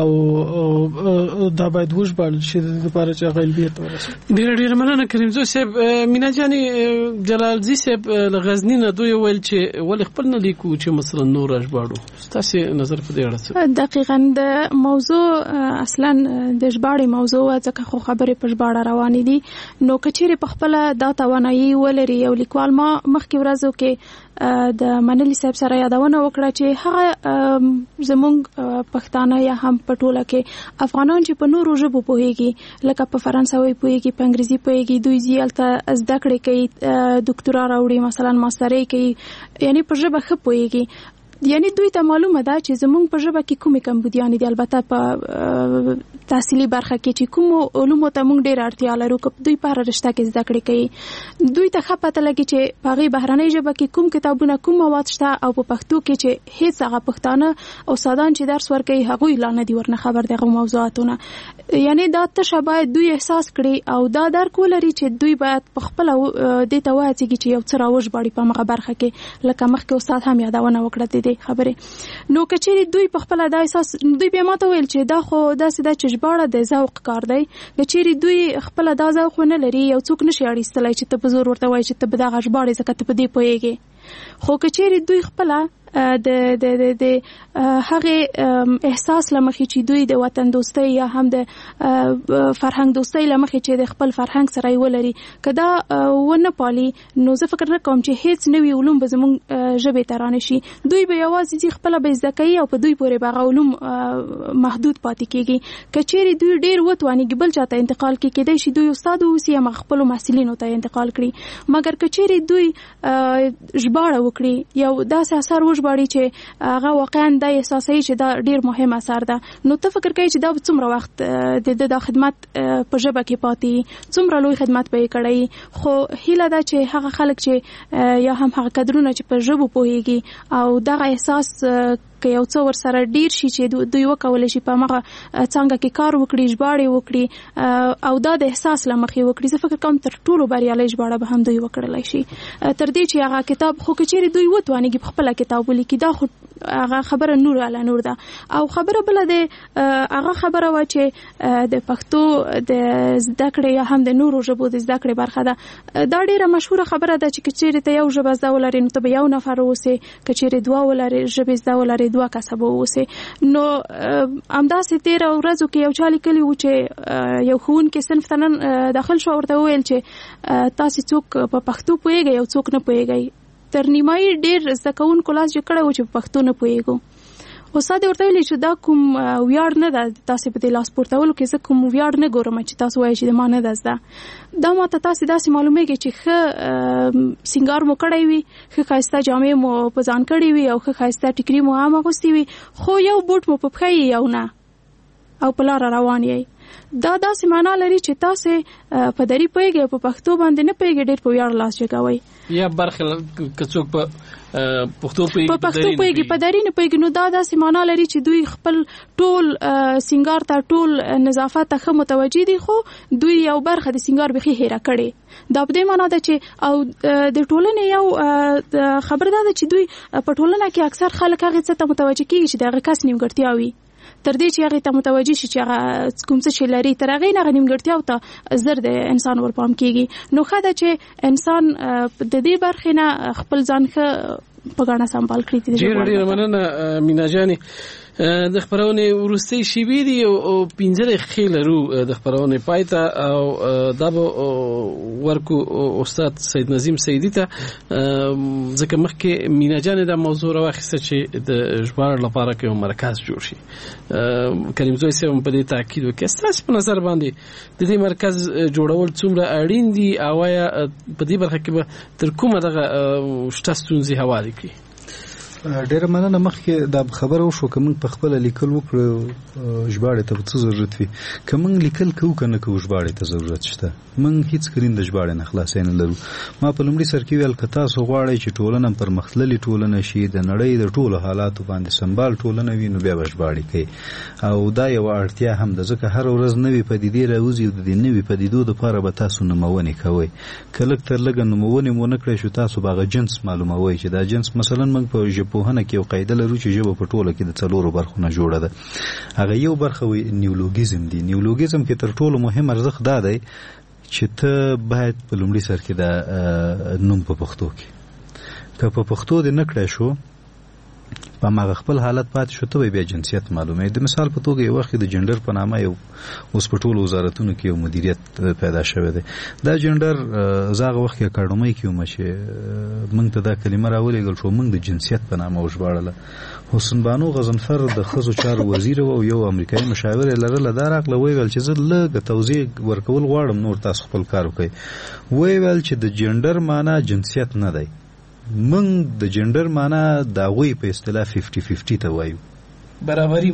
Speaker 7: او دا باید وژباړل شي د دې لپاره چې هغه علمیت ته ورسیږي.
Speaker 5: ډېره مننه کریم زوی صاحب. مینا جانې جلالزي صاحب له غزني نه دوی ویل چې ولې خپل نه لیکو چې مثلا نور ژباړو. ستاسې نظر په دې اړه څه؟
Speaker 8: دقیقاً د موضوع اصلا د ژباړې موضوع ځکه خو خبرې په ژباړه روانې دي. نو کچېرې په خپل دا توانایي ولري یو لیکوال ما مخکې ورځو کې د منلی صاحب سره یادونه وکړه چې هغه زموږ پښتانه یا هم په ټوله کې افغانان چې په نورو ژبو پوهیږي لکه په فرانسوي پوهیږي، په انګریزي پوهیږي، دوی زیالته زده کړې کوي، ډاکټرا راوړي، مثلا ماسترۍ کوي، یعنی په ژبه ښه پوهیږي. یعنی دوی ته معلومه ده چې زموږ په ژبه کې کومې کمبودیانې دي. البته په تحصیلي برخه کې چې کوم علومو ته موږ ډېر اړتیا لرو که دوی په هره رشته کې زده کړې کوي، دوی ته ښه پته لګي چې په هغې بهرنۍ ژبه کې کوم کتابونه کوم مواد شته او په پښتو کې چې هېڅ هغه پښتانه او استادان چې درس ورکوي هغوی لا نه دي ورنه خبر دغه موضوعاتونه. یعنی دا تشه باید دوی احساس کړي او دا درک ولري چې دوی باید په خپله دې ته وهڅېږي چې یو څه راوژباړي په همغه برخه کې. لکه مخکې استاد هم یادونه وکړه دې خبرې. نو کچېرې دوی په خپله دا احساس دوی بیا ماته ویل چې دا خو داسې ده چې ژباړه د ذوق کار دی. کچېرې دوی خپله دا ذوق ونه لري یو څوک نشي اړیستلی چې ته په زور ورته وایي چې ته به دغه ژباړې ځکه ته په دې پوهېږې. خو کچېرې دوی خپله د هغه احساس لمخې چې دوی د وطن دوستۍ یا هم د فرهنګ دوستۍ لمخې چې د خپل فرهنګ سره یې ولري که دا ونه پالي نو زه فکر نه کوم چې هیڅ نوي علوم به زموږ ژبې ته رانشي. دوی به یوازې خپله به زده کوي او په دوی پورې به هغه علوم محدود پاتې کېږي. که چیرې دوی ډېر وتوانېږي بل چاته انتقال کړي، کېدای شي دوی استاد واوسي یا خپلو محصلینو ته انتقال کړي. مګر که چیرې دوی ژباړه وکړي یو داسې اثر وژباړي چې هغه واقعا دا احساسوي چې دا ډیر مهم اثر ده، نو ته فکر کوي چې دا څومره وخت د خدمت په ژبه کې پاتې، څومره لوی خدمت به یې کړی. خو هیله ده چې هغه خلک چې یا هم هغه کدرونه چې په ژبو پوهیږي او دغه احساس که یو څه ورسره ډیر شي چې دوی وکولی شي په هغه څانګه کې کار وکړي، ژباړې وکړي او دا د احساس له مخې وکړي. زه فکر کوم تر ټولو بریالۍ ژباړه به هم دوی وکړلی شي. تر دې چې هغه کتاب خو که چیرې دوی وتوانېږي په خپله کتاب ولیکي، دا خو هغه خبره نور علی نور ده. او خبره بله د هغه خبره وه چې د پښتو د زده کړې یا هم د نورو ژبو د زده کړې برخه ده. دا ډیره مشهوره خبره ده چې که چیرې ته یو ژبه زده ولرې نو ته به یو نفر اوسې، که چیرې دوه ولرې ژبې زده ولرې دوه کسه به اوسې. نو همداسې تېره ورځو کې یو چا لیکلي و چې یو ښوونکی صنف ته نن داخل شو، ورته وویل چې تاسې څوک په پښتو پوهېږئ او څوک نه پوهېږئ. تر نیمایي ډېر زده کوونکو لاس جګ کړی و چې په پښتو نه پوهېږو. استاد ورته ویلي چې دا کوم ویاړ نه ده تاسې په دې لاس پورتولو کې، زه کوم ویاړ نه ګورم چې تاسو وایئ چې د ما نه ده زده. دا ماته تاسې داسې معلومیږي چې ښه سینګار مو کړی وي، ښه ښایسته جامې مو په ځان کړې وي او ښه ښایسته ټیکري مو هم اغوستي وي، خو یو بوټ مو په پښه یې یو نه او په لاره روان یې. دا داسې معنا لري چې تاسې په دري پوهېږئ او په پښتو باندې نه پوهېږئ، ډېر په ویاړ لاس جګوئ. یا برخې که څوک په پښتو پوهېږي په دري نه پوهېږي، نو دا داسې معنا لري چې دوی خپل ټول سینګار ته، ټول نظافت ته ښه متوجه دي، خو دوی یو برخه د سینګار بیخي هېره کړې. دا په دې معنا ده چې او د ټولنې یو خبر دا ده چې دوی په ټولنه کې اکثر خلک هغې څه ته متوجه کېږي چې د هغه کس نیمګړتیا وي، تر دې چې هغې ته متوجه شي چې هغه کوم څه چې لري، تر هغې نه هغه نیمګړتیاو ته زر د انسان ورپام کېږي. نو ښه ده چې انسان د دې برخې نه خپل ځان ښه په ګاڼه سمبال کړي. ډېره مننه مینا جانې. د خبرونې وروستۍ شیبې دي او 15 دقیقې لرو د خبرونې پای ته، او دا به ورکو استاد سید نظیم سیدی ته، ځکه مخکې مینا جانې دا موضوع راواخیسته چې د ژباړې لپاره کې یو مرکز جوړ شي. کریم زوی صاحب په دې تاکید وکړي. ستاسو په نظر باندې د دې مرکز جوړول څومره اړین دي او آیا په دې برخه کې به تر کومه دغه شته ستونزې هوارې کړي؟
Speaker 6: ډیره مننه. مخکې دا خبره وشو که موږ په خپله لیکل وکړو ژباړې ته څه ضرورت وي، که موږ لیکل کوو که نه کوو ژباړې ته ضرورت شته. موږ هیڅ کرین د ژباړې نه خلاصی نه لرو. ما په لومړي سر کې ویل که تاسو غواړئ چې ټولنه پرمختللې ټولنه شي، د نړۍ د ټولو حالاتو باندې سمبال ټولنه وي، نو بیا به ژباړې کوي. او دا یوه اړتیا هم ده، ځکه هر ورځ نوې پدیدې راوځي او د دې نوې پدیدو دپاره به تاسو نومونې کوئ. که لږ تر لږه نومونې مو نه کړی شو، تاسو به هغه جنس معلوموئ چې دا جنس مثلا موږ په ژبپوهنه کې یو قاعده لرو چې ژبه په ټوله کې د 4 برخو نه جوړه ده. هغه یو برخه نیولوګیزم دی. نیولوګیزم کې تر ټولو مهم ارزښت دا دی چې ته باید په لومړي سر کې دا نوم په پښتو کې، که په پښتو دې نه کړی شو، په هغه خپل حالت پاتې شو، ته بیا جنسیت معلوموي. د مثال په توګه یو وخت د جنډر په نامه یو اوس په ټولو وزارتونو کې یو مدیریت پیدا شوی دی. دا جنډر زه هغه وخت کې اکاډمۍ کې وم چې موږ ته دا کلمه راولېږل شو، موږ د جنسیت په نامه وژباړله. حسن بانو غضنفر د ښځو چارو وزیر و او یو امریکایي مشاور یې لرله. دا راغله ویل چې زه لږ توضیح ورکول غواړم، نور تاسو خپل کار وکړئ. ویل چې د جنډر معنا جنسیت نه دی، موږ د جنډر معنا د هغوی په اصطلاح 50-50 ته وایو، برابري،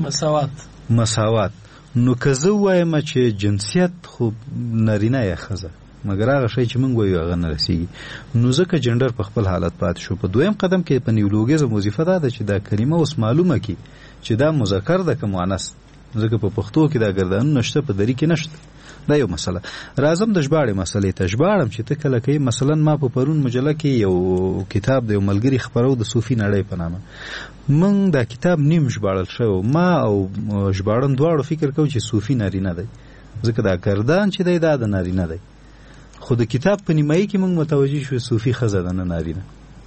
Speaker 6: مساوات. نو که زه وایم چې جنسیت خو نارینه یا ښځه، مګر هغه شی چې موږ وایو هغه نه رسېږي، نو ځکه جنډر په خپل حالت پاتې شو. په دویم قدم کې په نیولوګیزم وظیفه دا ده چې دا کلمه اوس معلومه کړي چې دا مذکر ده که مؤنث، ځکه په پښتو کې دا ګردانونه شته، په دري کې نشته. دا یو مسله. راځم د ژباړې مسلې ته. ژباړم چې ته کله کوي، مثلا ما په پرون مجله کې یو کتاب د یو ملګري خپرو د صوفي نړۍ په نامه. موږ دا کتاب نیم ژباړل شوی، ما او ژباړن دواړو فکر کوو چې صوفي نارینه دی، ځکه دا ګردان چې دی دا د نارینه دی، خو د کتاب په نیمایي کې موږ متوجه شو صوفي ښځه ده نه نارینه.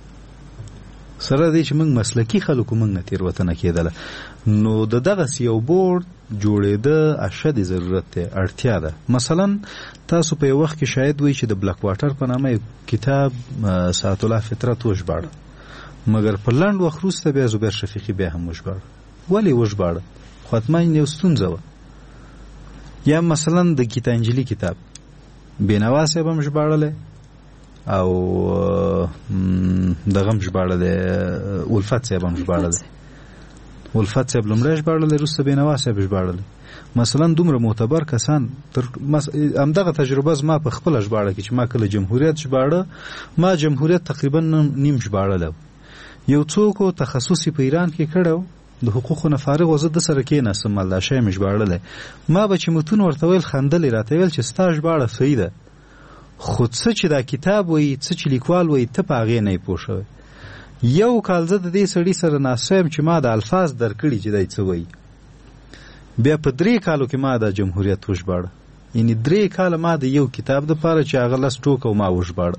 Speaker 6: سره دی چې موږ مسلکي خلکو موږ نه تېروتنه کېدله. نو د دغسې یو بورډ جوړېده اشد ضرورت دی، اړتیا ده. مثلا تاسو په یو وخت کې شاید وایي چې د بلک واټر په نامه یو کتاب ساعت الله فطرت وژباړه، مګر په لنډ وخت وروسته بیا زبیر شفیقي بیا هم وژباړه. ولې وژباړه؟ خو حتما یو ستونزه وه. یا مثلا د ګیتا انجلي کتاب بینوا صاحب هم ژباړلی او دغه هم ژباړلی، الفت صاحب هم ژباړلی. الفت صاحب لومړی ژباړلی، وروسته بینوا صاحب ژباړلی. مثلا دومره معتبر کسان همدغه تجربه زما په خپله ژباړه کې چې ما کله جمهوریت ژباړه، ما جمهوریت تقریبا نیم ژباړلی. یو څوک تخصصي په ایران کې کړی، د حقوقو نه فارغ و، زه د سره کېناستم مالدا شی مې ژباړلی، ما به چې متون ورته ویل خندلې، راته ویل چې ستا ژباړه صحیح ده، خو څه چې دا کتاب وایي، څه چې لیکوال وایي، ته په هغې نه یې پوه شوی. یو کال زه د دې سړي سره ناست یم چې ما د الفاظ درکړي چې دی څه وایي. بیا په 3 کالو کې ما د جمهوریت وژباړه، یعنې 3 کاله ما د یو کتاب دپاره چې هغه 10 ټوکه ما وژباړه.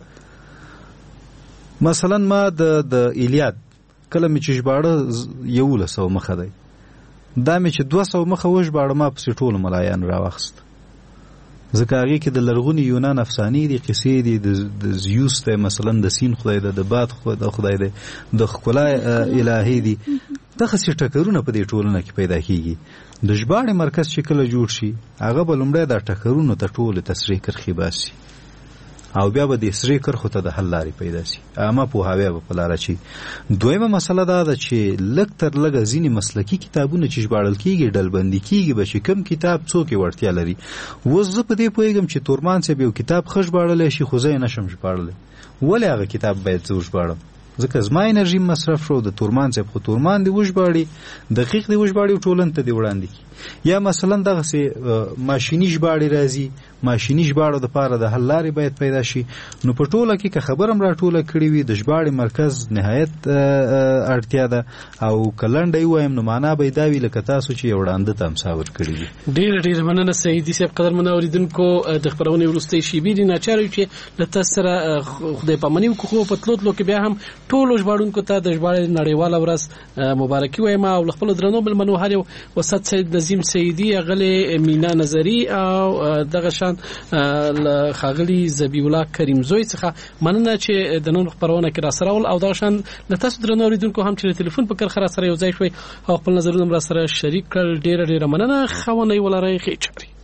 Speaker 6: مثلا ما د ایلیاد کله مې چې ژباړه 1100 مخه دی، دا مې چې 200 مخه وژباړه ما پسې ټولو ملایان راواخیست، ځکه هغې کې د لرغوني یونان افسانې دي، قصې دي، د زیوس دی مثلا، د سین خدای دی، د باد خدای دی، د ښکلا الهي دي. دغسې ټکرونه په دې ټولنه کې پیدا کېږي. د ژباړې مرکز چې کله جوړ شي، هغه به لومړی دا ټکرونو ته ټولې تسریع کرښې باسي، او بیا به د سرې کرښو ته د حل لارې پیدا سي، عامه پوهاوی به په لاره اچي. دویمه مسله دا ده چې لږ تر لږه ځینې مسلکي کتابونه چې ژباړل کېږي ډلبندي کېږي به چې کوم کتاب څوک یې وړتیا لري. اوس زه په دې پوهېږم چې تورمان صاحب یو کتاب ښه ژباړلی شي، خو زه یې نشم ژباړلی. ولې هغه کتاب باید زه وژباړم؟ ځکه زما انرژي مصرف شو. د تورمان صاحب خو تورمان دې وژباړي، دقیق دې وژباړي او ټولنې ته دې وړاندې کړي. یا مثلا دغسې ماشیني ژباړې راځي، ماشیني ژباړو دپاره د حل لارې باید پیدا شي. نو په ټوله کې که خبر هم راټوله کړې وي، د ژباړې مرکز نهایت اړتیا ده، او که لنډه یې ووایم نو معنا به یې دا وي لکه تاسو چې یو ړانده ته امسا ورکړي وي.
Speaker 5: ډېره مننه سعیدي صاحب. قدرمنو اورېدونکو، د خپرونې وروستۍ شېبې دي، ناچاره یو چې له تاسو سره خدای پاماني وکړو، خو په تلو کې بیا هم ټولو ژباړونکو ته د ژباړې نړیواله ورځ مبارکي وایم، او له خپلو درنو مېلمنو هر یو استاد سید نظیم سعیدي، اغلې مینا نظري، او دغه شان ښاغلي ذبیح الله کریمزوی څخه مننه چې د نن خپرونه کې راسره ول، او دغه شان له تاسو درنو اورېدونکو هم چې د تلیفون په کرښه راسره یو ځای شوئ او خپل نظرونه راسره شریک کړل. ډېره مننه. ښه ونې ولرئ. ښې چارې.